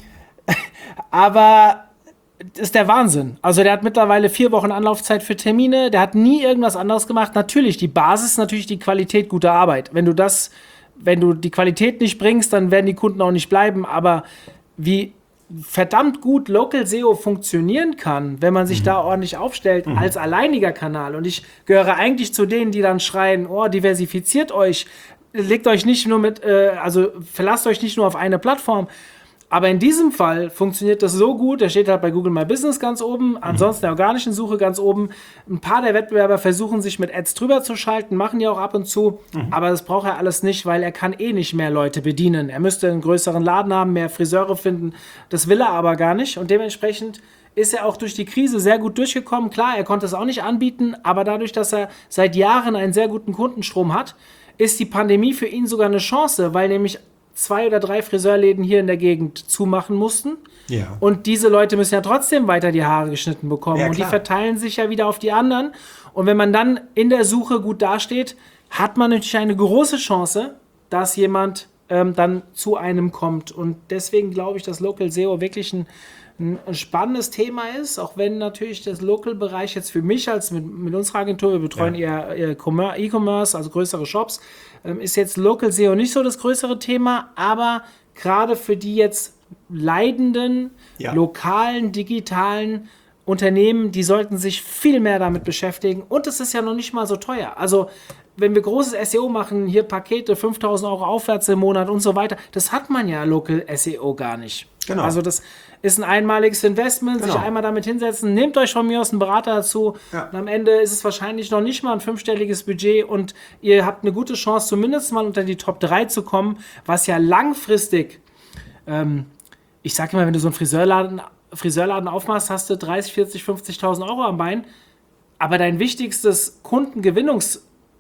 aber das ist der Wahnsinn. Also der hat mittlerweile vier Wochen Anlaufzeit für Termine. Der hat nie irgendwas anderes gemacht. Natürlich, die Basis ist natürlich die Qualität guter Arbeit. Wenn du das Wenn du die Qualität nicht bringst, dann werden die Kunden auch nicht bleiben. Aber wie verdammt gut Local S E O funktionieren kann, wenn man sich mhm. da ordentlich aufstellt, mhm. als alleiniger Kanal. Und ich gehöre eigentlich zu denen, die dann schreien, oh, diversifiziert euch, legt euch nicht nur mit, äh, also verlasst euch nicht nur auf eine Plattform. Aber in diesem Fall funktioniert das so gut, der steht halt bei Google My Business ganz oben, ansonsten der organischen Suche ganz oben. Ein paar der Wettbewerber versuchen sich mit Ads drüber zu schalten, machen ja auch ab und zu, mhm. aber das braucht er alles nicht, weil er kann eh nicht mehr Leute bedienen. Er müsste einen größeren Laden haben, mehr Friseure finden, das will er aber gar nicht und dementsprechend ist er auch durch die Krise sehr gut durchgekommen. Klar, er konnte es auch nicht anbieten, aber dadurch, dass er seit Jahren einen sehr guten Kundenstrom hat, ist die Pandemie für ihn sogar eine Chance, weil nämlich zwei oder drei Friseurläden hier in der Gegend zumachen mussten. Ja. Und diese Leute müssen ja trotzdem weiter die Haare geschnitten bekommen. Ja, und die verteilen sich ja wieder auf die anderen. Und wenn man dann in der Suche gut dasteht, hat man natürlich eine große Chance, dass jemand ähm, dann zu einem kommt. Und deswegen glaube ich, dass Local S E O wirklich ein, ein spannendes Thema ist, auch wenn natürlich das Local-Bereich jetzt für mich als mit, mit unserer Agentur, wir betreuen ja. eher, eher E-Commerce, also größere Shops, ähm, ist jetzt Local S E O nicht so das größere Thema, aber gerade für die jetzt leidenden, ja. lokalen, digitalen Unternehmen, die sollten sich viel mehr damit beschäftigen und es ist ja noch nicht mal so teuer. Also wenn wir großes S E O machen, hier Pakete, fünftausend Euro aufwärts im Monat und so weiter, das hat man ja Local S E O gar nicht. Genau. Also das ist ein einmaliges Investment, genau. sich einmal damit hinsetzen, nehmt euch von mir aus einen Berater dazu ja. und am Ende ist es wahrscheinlich noch nicht mal ein fünfstelliges Budget und ihr habt eine gute Chance, zumindest mal unter die Top drei zu kommen, was ja langfristig, ähm, ich sage immer, wenn du so einen Friseurladen, Friseurladen aufmachst, hast du dreißig, vierzig, fünfzigtausend Euro am Bein, aber dein wichtigstes Kundengewinnungs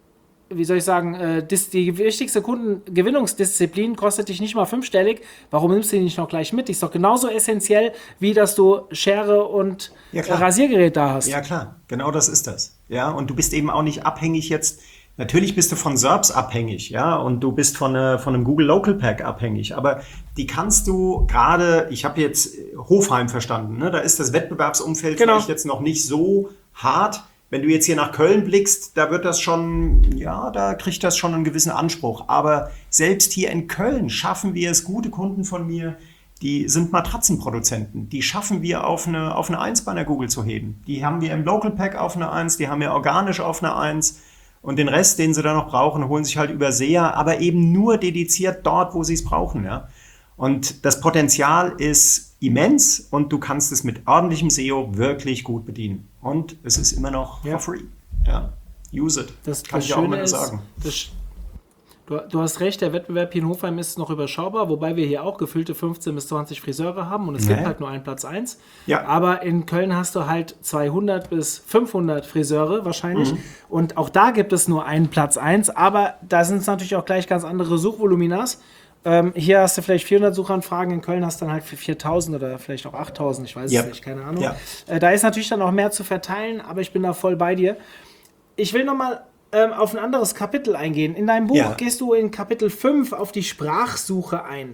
wie soll ich sagen, äh, dis, die wichtigste Kundengewinnungsdisziplin kostet dich nicht mal fünfstellig. Warum nimmst du die nicht noch gleich mit? Die ist doch genauso essentiell, wie dass du Schere und Ja, äh, klar. Rasiergerät da hast. Ja, klar, genau das ist das. Ja, und du bist eben auch nicht abhängig jetzt. Natürlich bist du von S E R Ps abhängig, ja, und du bist von, äh, von einem Google Local Pack abhängig, aber die kannst du gerade, ich habe jetzt Hofheim verstanden, ne? Da ist das Wettbewerbsumfeld Genau. vielleicht jetzt noch nicht so hart. Wenn du jetzt hier nach Köln blickst, da wird das schon, ja, da kriegt das schon einen gewissen Anspruch. Aber selbst hier in Köln schaffen wir es, gute Kunden von mir, die sind Matratzenproduzenten. Die schaffen wir auf eine, auf eine eins bei einer Google zu heben. Die haben wir im Local Pack auf eine eins, die haben wir organisch auf eine eins. Und den Rest, den sie da noch brauchen, holen sich halt über S E A, aber eben nur dediziert dort, wo sie es brauchen. Ja? Und das Potenzial ist immens und du kannst es mit ordentlichem S E O wirklich gut bedienen. Und es ist immer noch Ja. for free. Ja. Use it. Das, kann das ich auch immer Schöne nur ist, sagen. das, du, du hast recht, der Wettbewerb hier in Hofheim ist noch überschaubar, wobei wir hier auch gefüllte fünfzehn bis zwanzig Friseure haben und es Nee. gibt halt nur einen Platz eins. Ja. Aber in Köln hast du halt zweihundert bis fünfhundert Friseure wahrscheinlich Mhm. und auch da gibt es nur einen Platz eins, aber da sind es natürlich auch gleich ganz andere Suchvoluminas. Ähm, hier hast du vielleicht vierhundert Suchanfragen, in Köln hast du dann halt für viertausend oder vielleicht auch achttausend, ich weiß Ja. es nicht, keine Ahnung. Ja. Äh, da ist natürlich dann auch mehr zu verteilen, aber ich bin da voll bei dir. Ich will nochmal ähm, auf ein anderes Kapitel eingehen. In deinem Buch Ja. gehst du in Kapitel fünf auf die Sprachsuche ein.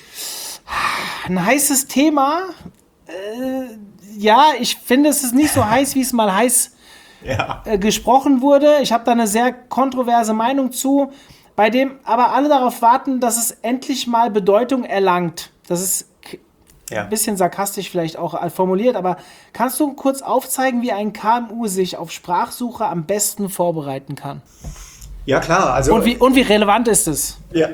Ein heißes Thema. Äh, ja, ich finde, es ist nicht so heiß, wie es mal heiß Ja. äh, gesprochen wurde. Ich habe da eine sehr kontroverse Meinung zu, bei dem aber alle darauf warten, dass es endlich mal Bedeutung erlangt. Das ist k- Ja. ein bisschen sarkastisch vielleicht auch äh, formuliert, aber kannst du kurz aufzeigen, wie ein K M U sich auf Sprachsuche am besten vorbereiten kann? Ja, klar. Also, Und wie, und wie relevant ist es? Ja.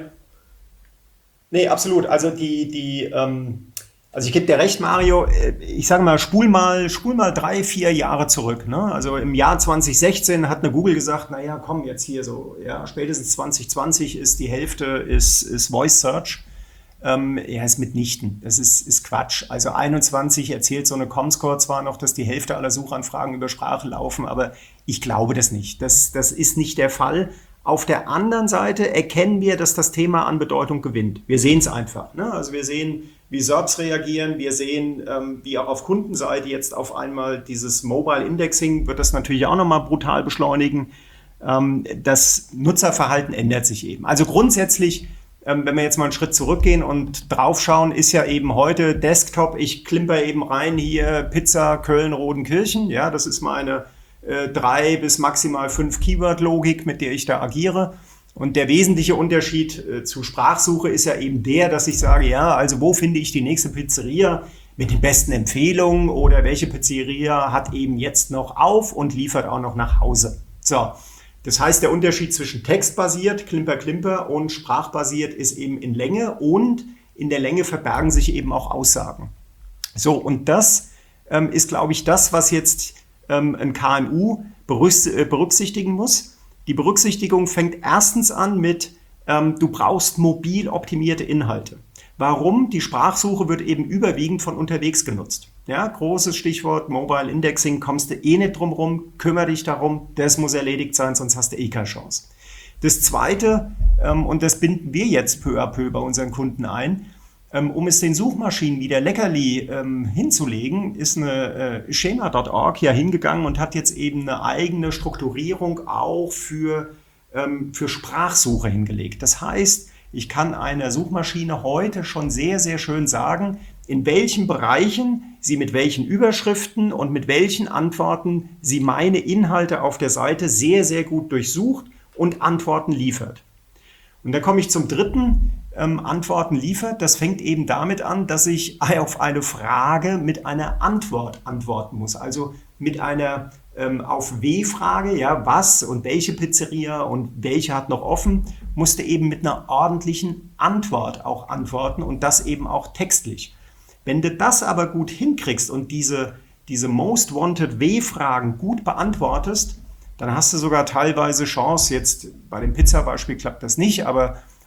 Nee, absolut. Also die, die, ähm, also ich gebe dir recht, Mario, äh, ich sage mal, spul mal, spul mal drei, vier Jahre zurück. Ne? Also im Jahr zwanzig sechzehn hat eine Google gesagt, naja, komm, jetzt hier so, ja, spätestens zwanzig zwanzig ist die Hälfte ist, ist Voice Search. Ähm, ja, ist mitnichten. Das ist, ist Quatsch. Also einundzwanzig erzählt so eine Comscore zwar noch, dass die Hälfte aller Suchanfragen über Sprache laufen, aber ich glaube das nicht. Das, das ist nicht der Fall. Auf der anderen Seite erkennen wir, dass das Thema an Bedeutung gewinnt. Wir sehen es einfach. Ne? Also wir sehen, wie S E R Ps reagieren. Wir sehen, ähm, wie auch auf Kundenseite jetzt auf einmal dieses Mobile Indexing wird das natürlich auch nochmal brutal beschleunigen. Ähm, das Nutzerverhalten ändert sich eben. Also grundsätzlich, ähm, wenn wir jetzt mal einen Schritt zurückgehen und draufschauen, ist ja eben heute Desktop, ich klimper eben rein hier Pizza Köln-Rodenkirchen. Ja, das ist meine äh, drei bis maximal fünf Keyword-Logik, mit der ich da agiere. Und der wesentliche Unterschied äh, zu Sprachsuche ist ja eben der, dass ich sage, ja, also wo finde ich die nächste Pizzeria mit den besten Empfehlungen oder welche Pizzeria hat eben jetzt noch auf und liefert auch noch nach Hause. So, das heißt, der Unterschied zwischen textbasiert, Klimper, Klimper und sprachbasiert ist eben in Länge und in der Länge verbergen sich eben auch Aussagen. So, und das ähm, ist, glaube ich, das, was jetzt ähm, ein K M U berücksichtigen muss. Die Berücksichtigung fängt erstens an mit, ähm, du brauchst mobil optimierte Inhalte. Warum? Die Sprachsuche wird eben überwiegend von unterwegs genutzt. Ja, großes Stichwort Mobile Indexing, kommst du eh nicht drum rum, kümmere dich darum, das muss erledigt sein, sonst hast du eh keine Chance. Das Zweite, ähm, und das binden wir jetzt peu à peu bei unseren Kunden ein, ähm, um es den Suchmaschinen wieder leckerli ähm, hinzulegen, ist eine äh, Schema Punkt org ja hingegangen und hat jetzt eben eine eigene Strukturierung auch für, ähm, für Sprachsuche hingelegt. Das heißt, ich kann einer Suchmaschine heute schon sehr, sehr schön sagen, in welchen Bereichen sie mit welchen Überschriften und mit welchen Antworten sie meine Inhalte auf der Seite sehr, sehr gut durchsucht und Antworten liefert. Und dann komme ich zum dritten, ähm, Antworten liefert. Das fängt eben damit an, dass ich auf eine Frage mit einer Antwort antworten muss. Also mit einer ähm, auf W-Frage, ja, was und welche Pizzeria und welche hat noch offen, musste eben mit einer ordentlichen Antwort auch antworten und das eben auch textlich. Wenn du das aber gut hinkriegst und diese, diese Most Wanted W-Fragen gut beantwortest, dann hast du sogar teilweise Chance, jetzt bei dem Pizza-Beispiel klappt das nicht, aber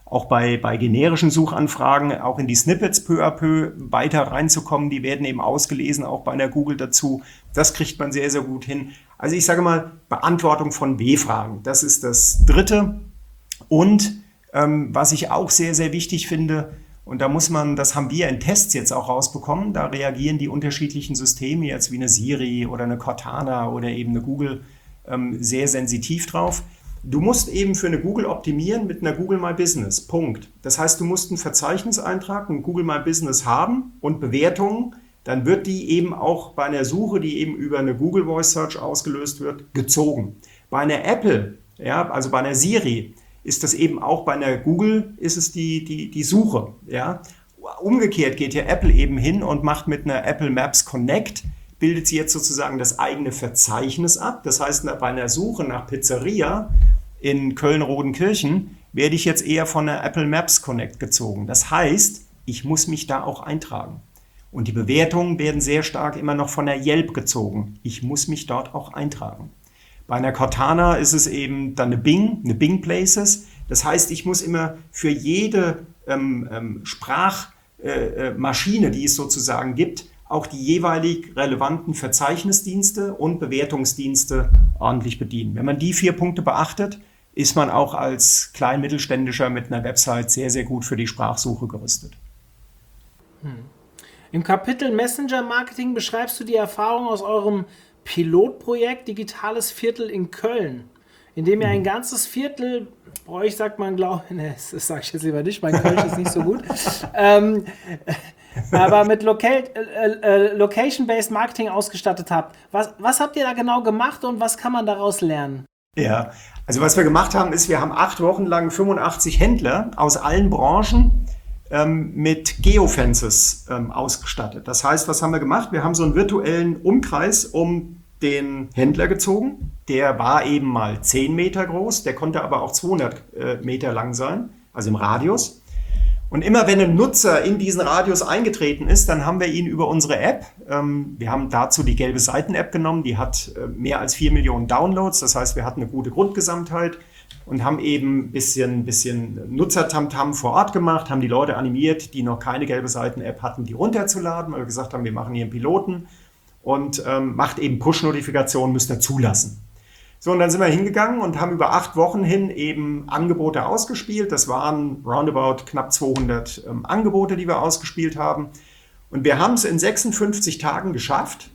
auch bei, bei generischen Suchanfragen, auch in die Snippets peu à peu weiter reinzukommen. Die werden eben ausgelesen, auch bei einer Google dazu. Das kriegt man sehr, sehr gut hin. Also ich sage mal, Beantwortung von W-Fragen, das ist das Dritte. Und ähm, was ich auch sehr, sehr wichtig finde, und da muss man, das haben wir in Tests jetzt auch rausbekommen, da reagieren die unterschiedlichen Systeme jetzt wie eine Siri oder eine Cortana oder eben eine Google ähm, sehr sensitiv drauf. Du musst eben für eine Google optimieren mit einer Google My Business, Punkt. Das heißt, du musst einen Verzeichniseintrag, einen Google My Business haben und Bewertungen, dann wird die eben auch bei einer Suche, die eben über eine Google Voice Search ausgelöst wird, gezogen. Bei einer Apple, ja, also bei einer Siri, ist das eben auch bei einer Google, ist es die, die, die Suche. Ja. Umgekehrt geht ja Apple eben hin und macht mit einer Apple Maps Connect, bildet sie jetzt sozusagen das eigene Verzeichnis ab. Das heißt, bei einer Suche nach Pizzeria in Köln-Rodenkirchen werde ich jetzt eher von der Apple Maps Connect gezogen. Das heißt, ich muss mich da auch eintragen. Und die Bewertungen werden sehr stark immer noch von der Yelp gezogen. Ich muss mich dort auch eintragen. Bei einer Cortana ist es eben dann eine Bing, eine Bing Places. Das heißt, ich muss immer für jede ähm, ähm, Sprachmaschine, äh, die es sozusagen gibt, auch die jeweilig relevanten Verzeichnisdienste und Bewertungsdienste ordentlich bedienen. Wenn man die vier Punkte beachtet, ist man auch als Klein-Mittelständischer mit einer Website sehr, sehr gut für die Sprachsuche gerüstet. Hm. Im Kapitel Messenger Marketing beschreibst du die Erfahrung aus eurem Pilotprojekt Digitales Viertel in Köln, in dem ihr ein ganzes Viertel, boah, ich sag mal, glaube ne, das sage ich jetzt lieber nicht, mein Kölsch ist nicht so gut, ähm, aber mit Local, äh, äh, Location-Based Marketing ausgestattet habt. Was, was habt ihr da genau gemacht und was kann man daraus lernen? Ja, also was wir gemacht haben, ist, wir haben acht Wochen lang fünfundachtzig Händler aus allen Branchen ähm, mit Geofences ähm, ausgestattet. Das heißt, was haben wir gemacht? Wir haben so einen virtuellen Umkreis um den Händler gezogen. Der war eben mal zehn Meter groß, der konnte aber auch zweihundert äh, Meter lang sein, also im Radius. Und immer wenn ein Nutzer in diesen Radius eingetreten ist, dann haben wir ihn über unsere App, ähm, wir haben dazu die gelbe Seiten-App genommen, die hat äh, mehr als vier Millionen Downloads, das heißt, wir hatten eine gute Grundgesamtheit und haben eben ein bisschen, bisschen Nutzer-Tamtam vor Ort gemacht, haben die Leute animiert, die noch keine gelbe Seiten-App hatten, die runterzuladen, weil wir gesagt haben, wir machen hier einen Piloten und ähm, macht eben Push-Notifikationen, müsst ihr zulassen. So, und dann sind wir hingegangen und haben über acht Wochen hin eben Angebote ausgespielt. Das waren roundabout knapp zweihundert ähm, Angebote, die wir ausgespielt haben. Und wir haben es in sechsundfünfzig Tagen geschafft,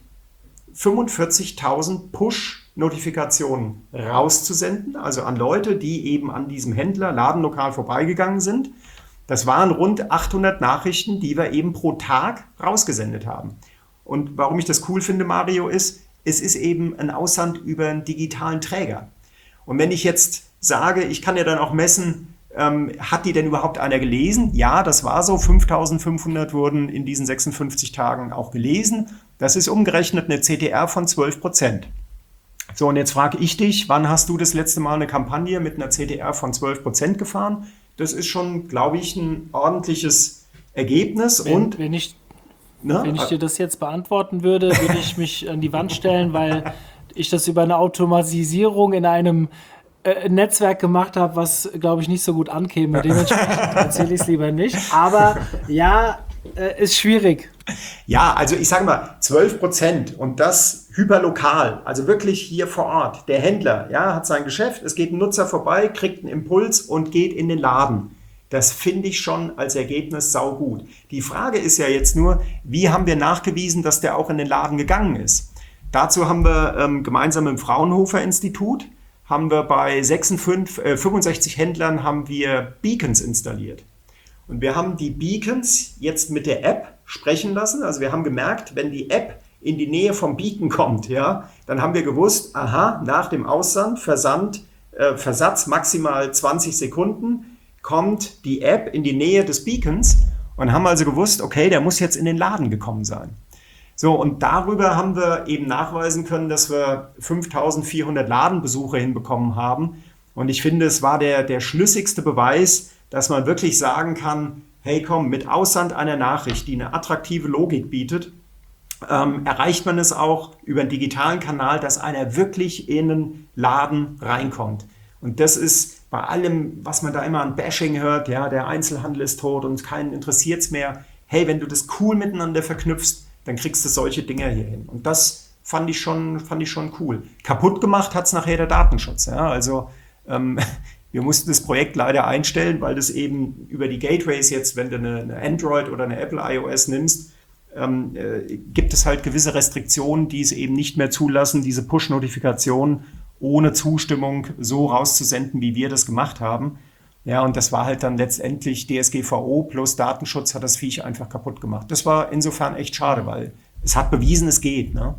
fünfundvierzigtausend Push-Notifikationen rauszusenden, also an Leute, die eben an diesem Händler, Ladenlokal vorbeigegangen sind. Das waren rund achthundert Nachrichten, die wir eben pro Tag rausgesendet haben. Und warum ich das cool finde, Mario, ist, es ist eben ein Aussand über einen digitalen Träger. Und wenn ich jetzt sage, ich kann ja dann auch messen, ähm, hat die denn überhaupt einer gelesen? Ja, das war so. fünftausendfünfhundert wurden in diesen sechsundfünfzig Tagen auch gelesen. Das ist umgerechnet eine C T R von zwölf Prozent. So, und jetzt frage ich dich, wann hast du das letzte Mal eine Kampagne mit einer C T R von zwölf Prozent gefahren? Das ist schon, glaube ich, ein ordentliches Ergebnis. Wenn, und wenn ich Ne? Wenn ich dir das jetzt beantworten würde, würde ich mich an die Wand stellen, weil ich das über eine Automatisierung in einem äh, Netzwerk gemacht habe, was, glaube ich, nicht so gut ankäme. Dementsprechend erzähle ich es lieber nicht. Aber ja, äh, ist schwierig. Ja, also ich sage mal, zwölf Prozent und das hyperlokal, also wirklich hier vor Ort. Der Händler, ja, hat sein Geschäft, es geht ein Nutzer vorbei, kriegt einen Impuls und geht in den Laden. Das finde ich schon als Ergebnis saugut. Die Frage ist ja jetzt nur, wie haben wir nachgewiesen, dass der auch in den Laden gegangen ist? Dazu haben wir ähm, gemeinsam im Fraunhofer Institut, haben wir bei sechsundfünfzig, äh, fünfundsechzig Händlern haben wir Beacons installiert. Und wir haben die Beacons jetzt mit der App sprechen lassen. Also wir haben gemerkt, wenn die App in die Nähe vom Beacon kommt, ja, dann haben wir gewusst, aha, nach dem Aussand, Versand, äh, Versatz maximal zwanzig Sekunden, kommt die App in die Nähe des Beacons und haben also gewusst, okay, der muss jetzt in den Laden gekommen sein. So, und darüber haben wir eben nachweisen können, dass wir fünftausendvierhundert Ladenbesuche hinbekommen haben. Und ich finde, es war der, der schlüssigste Beweis, dass man wirklich sagen kann, hey komm, mit Aussand einer Nachricht, die eine attraktive Logik bietet, ähm, erreicht man es auch über einen digitalen Kanal, dass einer wirklich in einen Laden reinkommt. Und das ist bei allem, was man da immer an Bashing hört, ja, der Einzelhandel ist tot und keinen interessiert es mehr. Hey, wenn du das cool miteinander verknüpfst, dann kriegst du solche Dinger hier hin. Und das fand ich schon, fand ich schon cool. Kaputt gemacht hat es nachher der Datenschutz. Ja? Also ähm, wir mussten das Projekt leider einstellen, weil das eben über die Gateways jetzt, wenn du eine, eine Android oder eine Apple iOS nimmst, ähm, äh, gibt es halt gewisse Restriktionen, die es eben nicht mehr zulassen, diese Push-Notifikationen ohne Zustimmung so rauszusenden, wie wir das gemacht haben. Ja, und das war halt dann letztendlich D S G V O plus Datenschutz hat das Viech einfach kaputt gemacht. Das war insofern echt schade, weil es hat bewiesen, es geht. Ne?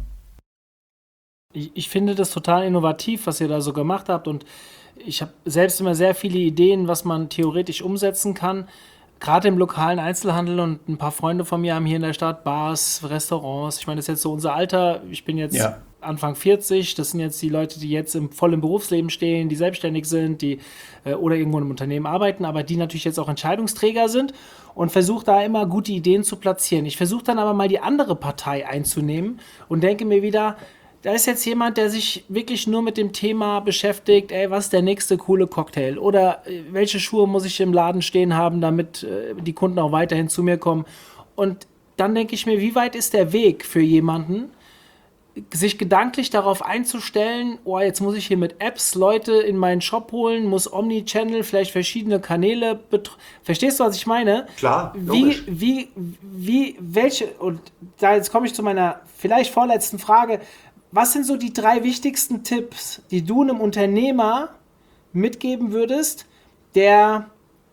Ich, ich finde das total innovativ, was ihr da so gemacht habt, und ich habe selbst immer sehr viele Ideen, was man theoretisch umsetzen kann. Gerade im lokalen Einzelhandel, und ein paar Freunde von mir haben hier in der Stadt Bars, Restaurants. Ich meine, das ist jetzt so unser Alter. Ich bin jetzt ja. Anfang vierzig. Das sind jetzt die Leute, die jetzt im vollen Berufsleben stehen, die selbstständig sind, die äh, oder irgendwo in einem Unternehmen arbeiten, aber die natürlich jetzt auch Entscheidungsträger sind, und versuche da immer gute Ideen zu platzieren. Ich versuche dann aber mal die andere Partei einzunehmen und denke mir wieder, da ist jetzt jemand, der sich wirklich nur mit dem Thema beschäftigt, ey, was ist der nächste coole Cocktail? Oder äh, welche Schuhe muss ich im Laden stehen haben, damit äh, die Kunden auch weiterhin zu mir kommen? Und dann denke ich mir, wie weit ist der Weg für jemanden, sich gedanklich darauf einzustellen, oh, jetzt muss ich hier mit Apps Leute in meinen Shop holen, muss Omnichannel, vielleicht verschiedene Kanäle betreuen. Verstehst du, was ich meine? Klar, logisch. Wie, wie, wie, welche, und da jetzt komme ich zu meiner vielleicht vorletzten Frage. Was sind so die drei wichtigsten Tipps, die du einem Unternehmer mitgeben würdest, der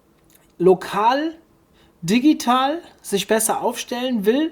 lokal, digital sich besser aufstellen will,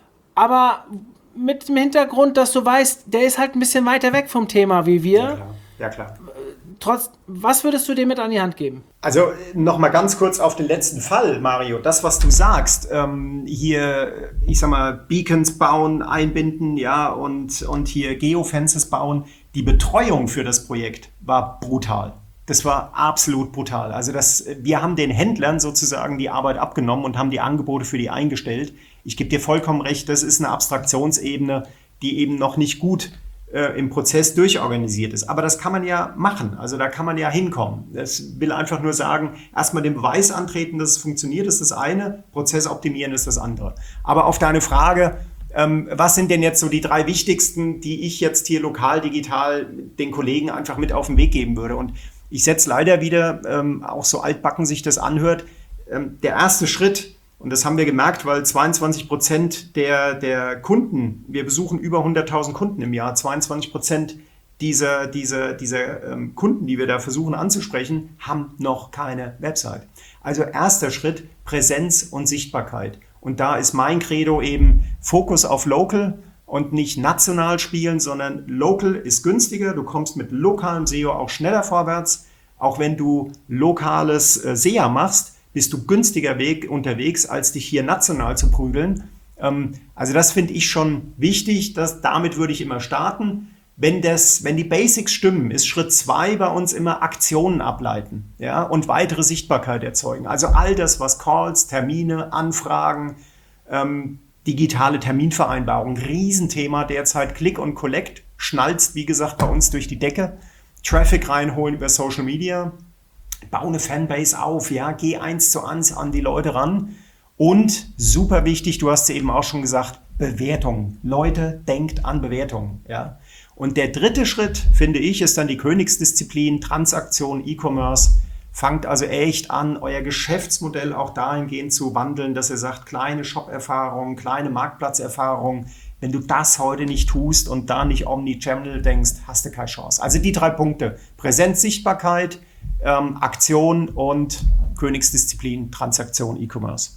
aber mit dem Hintergrund, dass du weißt, der ist halt ein bisschen weiter weg vom Thema wie wir. Ja, klar. Ja, klar. Trotz, was würdest du dir mit an die Hand geben? Also nochmal ganz kurz auf den letzten Fall, Mario. Das, was du sagst, ähm, hier, ich sag mal, Beacons bauen, einbinden, ja, und, und hier Geofences bauen. Die Betreuung für das Projekt war brutal. Das war absolut brutal. Also das, wir haben den Händlern sozusagen die Arbeit abgenommen und haben die Angebote für die eingestellt. Ich gebe dir vollkommen recht, das ist eine Abstraktionsebene, die eben noch nicht gut äh, im Prozess durchorganisiert ist. Aber das kann man ja machen. Also da kann man ja hinkommen. Das will einfach nur sagen, erstmal den Beweis antreten, dass es funktioniert, ist das eine, Prozess optimieren ist das andere. Aber auf deine Frage, ähm, was sind denn jetzt so die drei wichtigsten, die ich jetzt hier lokal, digital den Kollegen einfach mit auf den Weg geben würde? Und ich setze leider wieder, ähm, auch so altbacken sich das anhört, ähm, der erste Schritt, und das haben wir gemerkt, weil zweiundzwanzig Prozent der, der Kunden, wir besuchen über hunderttausend Kunden im Jahr, zweiundzwanzig Prozent dieser, dieser, dieser ähm, Kunden, die wir da versuchen anzusprechen, haben noch keine Website. Also erster Schritt, Präsenz und Sichtbarkeit. Und da ist mein Credo eben Fokus auf Local und nicht national spielen, sondern Local ist günstiger. Du kommst mit lokalem S E O auch schneller vorwärts. Auch wenn du lokales äh, S E A machst, bist du günstiger Weg unterwegs, als dich hier national zu prügeln. Ähm, also das finde ich schon wichtig. Dass, damit würde ich immer starten. Wenn, das, wenn die Basics stimmen, ist Schritt zwei bei uns immer Aktionen ableiten, ja, und weitere Sichtbarkeit erzeugen. Also all das, was Calls, Termine, Anfragen, ähm, digitale Terminvereinbarung, Riesenthema derzeit. Click und Collect schnalzt, wie gesagt, bei uns durch die Decke. Traffic reinholen über Social Media. Bau eine Fanbase auf, ja, geh eins zu eins an die Leute ran. Und super wichtig, du hast es eben auch schon gesagt, Bewertung. Leute, denkt an Bewertungen, ja. Und der dritte Schritt, finde ich, ist dann die Königsdisziplin, Transaktion, E-Commerce. Fangt also echt an, euer Geschäftsmodell auch dahingehend zu wandeln, dass ihr sagt, kleine Shop-Erfahrung, kleine Marktplatzerfahrung. Wenn du das heute nicht tust und da nicht Omnichannel denkst, hast du keine Chance. Also die drei Punkte, Präsenz, Sichtbarkeit, ähm, Aktion und Königsdisziplin, Transaktion, E-Commerce.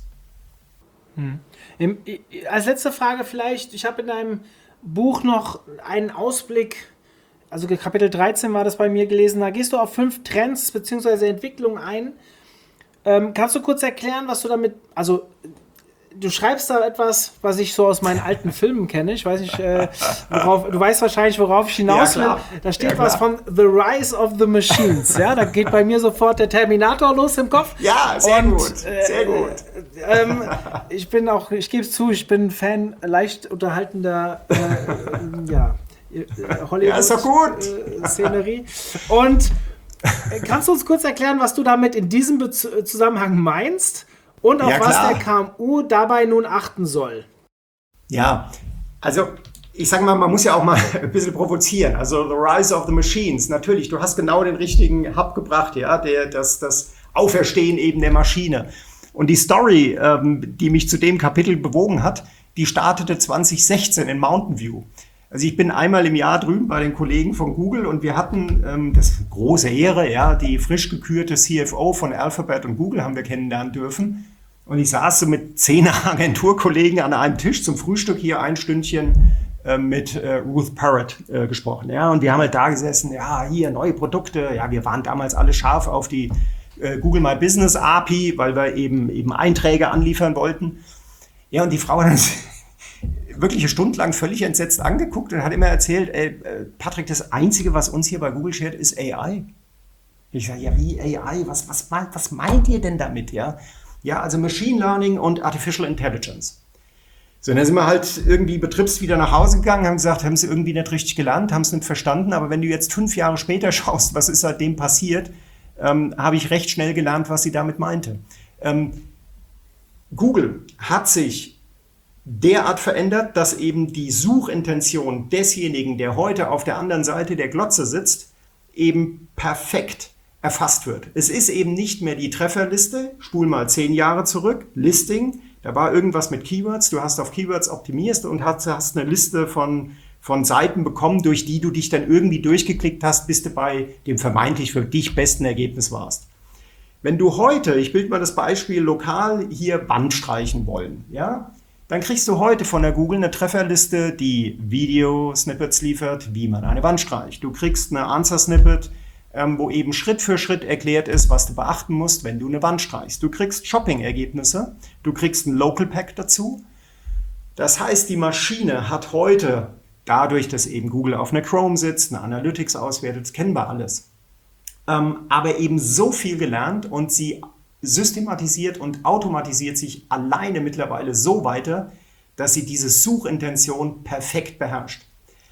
Hm. Im, als letzte Frage vielleicht, ich habe in deinem Buch noch einen Ausblick, also Kapitel dreizehn war das bei mir gelesen, da gehst du auf fünf Trends bzw. Entwicklungen ein. Ähm, kannst du kurz erklären, was du damit, also du schreibst da etwas, was ich so aus meinen alten Filmen kenne. Ich weiß nicht, äh, worauf, du weißt wahrscheinlich, worauf ich hinaus will. Ja, da steht ja, was von The Rise of the Machines. Ja, da geht bei mir sofort der Terminator los im Kopf. Ja, sehr Und, gut, sehr äh, gut. Äh, ähm, ich bin auch, ich gebe es zu, ich bin Fan leicht unterhaltender äh, ja, Hollywood ja, ist doch gut. Äh, Szenerie. Und Kannst du uns kurz erklären, was du damit in diesem Be- Zusammenhang meinst und auf Ja, was klar. der K M U dabei nun achten soll? Ja, also ich sage mal, man muss ja auch mal ein bisschen provozieren. Also The Rise of the Machines, natürlich, du hast genau den richtigen Hub gebracht, ja, der, das, das Auferstehen eben der Maschine. Und die Story, ähm, die mich zu dem Kapitel bewogen hat, die startete zwanzig sechzehn in Mountain View. Also ich bin einmal im Jahr drüben bei den Kollegen von Google und wir hatten, ähm, das ist eine große Ehre, ja, die frisch gekürte C F O von Alphabet und Google haben wir kennenlernen dürfen. Und ich saß so mit zehn Agenturkollegen an einem Tisch zum Frühstück hier ein Stündchen äh, mit äh, Ruth Parrott äh, gesprochen. Ja, und wir haben halt da gesessen, ja, hier neue Produkte. Ja, wir waren damals alle scharf auf die äh, Google My Business A P I, weil wir eben, eben Einträge anliefern wollten. Ja, und die Frau hat uns wirklich eine Stunde lang völlig entsetzt angeguckt und hat immer erzählt, ey, Patrick, das Einzige, was uns hier bei Google schert, ist A I. Ich sage, ja, wie A I? Was, was, was meint ihr denn damit? Ja, ja, also Machine Learning und Artificial Intelligence. So, und dann sind wir halt irgendwie betriebs wieder nach Hause gegangen, haben gesagt, haben sie irgendwie nicht richtig gelernt, haben es nicht verstanden, aber wenn du jetzt fünf Jahre später schaust, was ist seitdem passiert, ähm, habe ich recht schnell gelernt, was sie damit meinte. Ähm, Google hat sich derart verändert, dass eben die Suchintention desjenigen, der heute auf der anderen Seite der Glotze sitzt, eben perfekt erfasst wird. Es ist eben nicht mehr die Trefferliste, spul mal zehn Jahre zurück, Listing, da war irgendwas mit Keywords, du hast auf Keywords optimierst und hast, hast eine Liste von, von Seiten bekommen, durch die du dich dann irgendwie durchgeklickt hast, bis du bei dem vermeintlich für dich besten Ergebnis warst. Wenn du heute, ich bilde mal das Beispiel lokal, hier Wand streichen wollen, ja, dann kriegst du heute von der Google eine Trefferliste, die Video-Snippets liefert, wie man eine Wand streicht. Du kriegst eine Answer-Snippet, ähm, wo eben Schritt für Schritt erklärt ist, was du beachten musst, wenn du eine Wand streichst. Du kriegst Shopping-Ergebnisse, du kriegst ein Local-Pack dazu. Das heißt, die Maschine hat heute, dadurch, dass eben Google auf einer Chrome sitzt, eine Analytics auswertet, das kennen wir alles, ähm, aber eben so viel gelernt und sie systematisiert und automatisiert sich alleine mittlerweile so weiter, dass sie diese Suchintention perfekt beherrscht.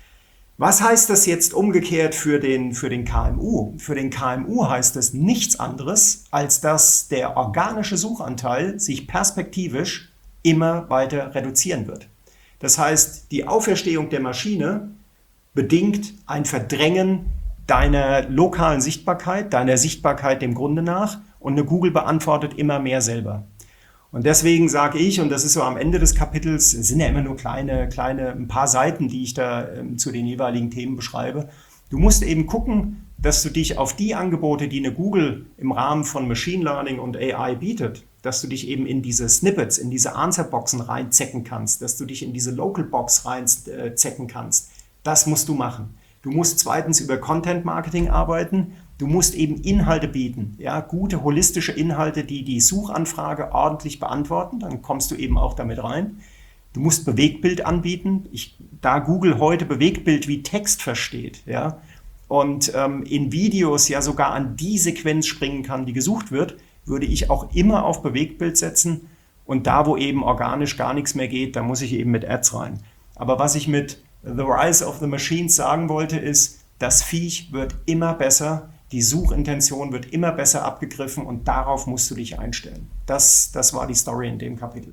Was heißt das jetzt umgekehrt für den, für den K M U? Für den K M U heißt das nichts anderes, als dass der organische Suchanteil sich perspektivisch immer weiter reduzieren wird. Das heißt, die Auferstehung der Maschine bedingt ein Verdrängen deiner lokalen Sichtbarkeit, deiner Sichtbarkeit dem Grunde nach, und eine Google beantwortet immer mehr selber. Und deswegen sage ich, und das ist so am Ende des Kapitels, es sind ja immer nur kleine, kleine, ein paar Seiten, die ich da ähm, zu den jeweiligen Themen beschreibe. Du musst eben gucken, dass du dich auf die Angebote, die eine Google im Rahmen von Machine Learning und A I bietet, dass du dich eben in diese Snippets, in diese Answerboxen reinzecken kannst, dass du dich in diese Local Box reinzecken kannst. Das musst du machen. Du musst zweitens über Content Marketing arbeiten. Du musst eben Inhalte bieten, ja, gute holistische Inhalte, die die Suchanfrage ordentlich beantworten. Dann kommst du eben auch damit rein. Du musst Bewegtbild anbieten. Ich, da Google heute Bewegtbild wie Text versteht, ja, und ähm, in Videos ja sogar an die Sequenz springen kann, die gesucht wird, würde ich auch immer auf Bewegtbild setzen. Und da, wo eben organisch gar nichts mehr geht, da muss ich eben mit Ads rein. Aber was ich mit The Rise of the Machines sagen wollte, ist, das Viech wird immer besser. Die Suchintention wird immer besser abgegriffen und darauf musst du dich einstellen. Das, das war die Story in dem Kapitel.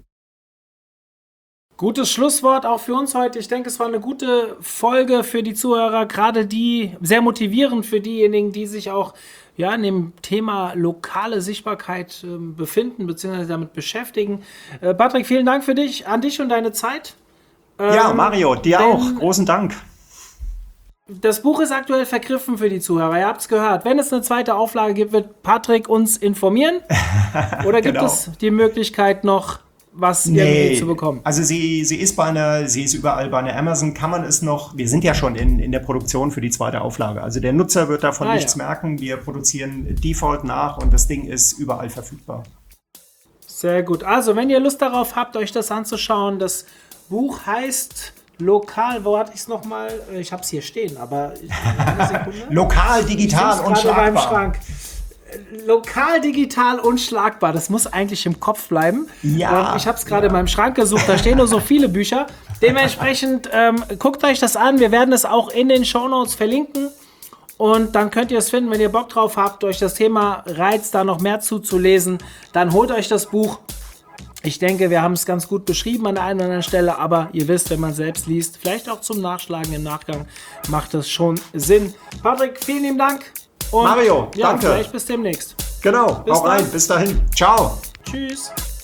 Gutes Schlusswort auch für uns heute. Ich denke, es war eine gute Folge für die Zuhörer, gerade die, sehr motivierend für diejenigen, die sich auch ja, in dem Thema lokale Sichtbarkeit äh, befinden bzw. damit beschäftigen. Äh, Patrick, vielen Dank für dich, an dich und deine Zeit. Ähm, ja, Mario, dir auch. Großen Dank. Das Buch ist aktuell vergriffen für die Zuhörer, ihr habt es gehört. Wenn es eine zweite Auflage gibt, wird Patrick uns informieren. Oder gibt Genau. es die Möglichkeit noch, was irgendwie Nee, zu bekommen? also sie, sie ist bei einer, sie ist überall bei einer Amazon, kann man es noch, wir sind ja schon in, in der Produktion für die zweite Auflage. Also der Nutzer wird davon Ah, nichts ja. merken. Wir produzieren Default nach und das Ding ist überall verfügbar. Sehr gut. Also, wenn ihr Lust darauf habt, euch das anzuschauen, das Buch heißt Lokal, wo hatte ich es nochmal? Ich habe es hier stehen, aber eine Sekunde. Lokal, digital, Ich seh's gerade in meinem unschlagbar. Schrank. Lokal, digital, unschlagbar. Das muss eigentlich im Kopf bleiben. Ja, Ähm, ich habe es gerade in meinem Schrank gesucht. Da stehen nur so viele Bücher. Dementsprechend ähm, guckt euch das an. Wir werden es auch in den Shownotes verlinken. Und dann könnt ihr es finden, wenn ihr Bock drauf habt, euch das Thema reizt, da noch mehr zuzulesen, dann holt euch das Buch. Ich denke, wir haben es ganz gut beschrieben an der einen oder anderen Stelle, aber ihr wisst, wenn man selbst liest, vielleicht auch zum Nachschlagen im Nachgang, macht das schon Sinn. Patrick, vielen lieben Dank. Und Mario, ja, danke. Vielleicht bis demnächst. Genau, Bis hau rein, dann. bis dahin. Ciao. Tschüss.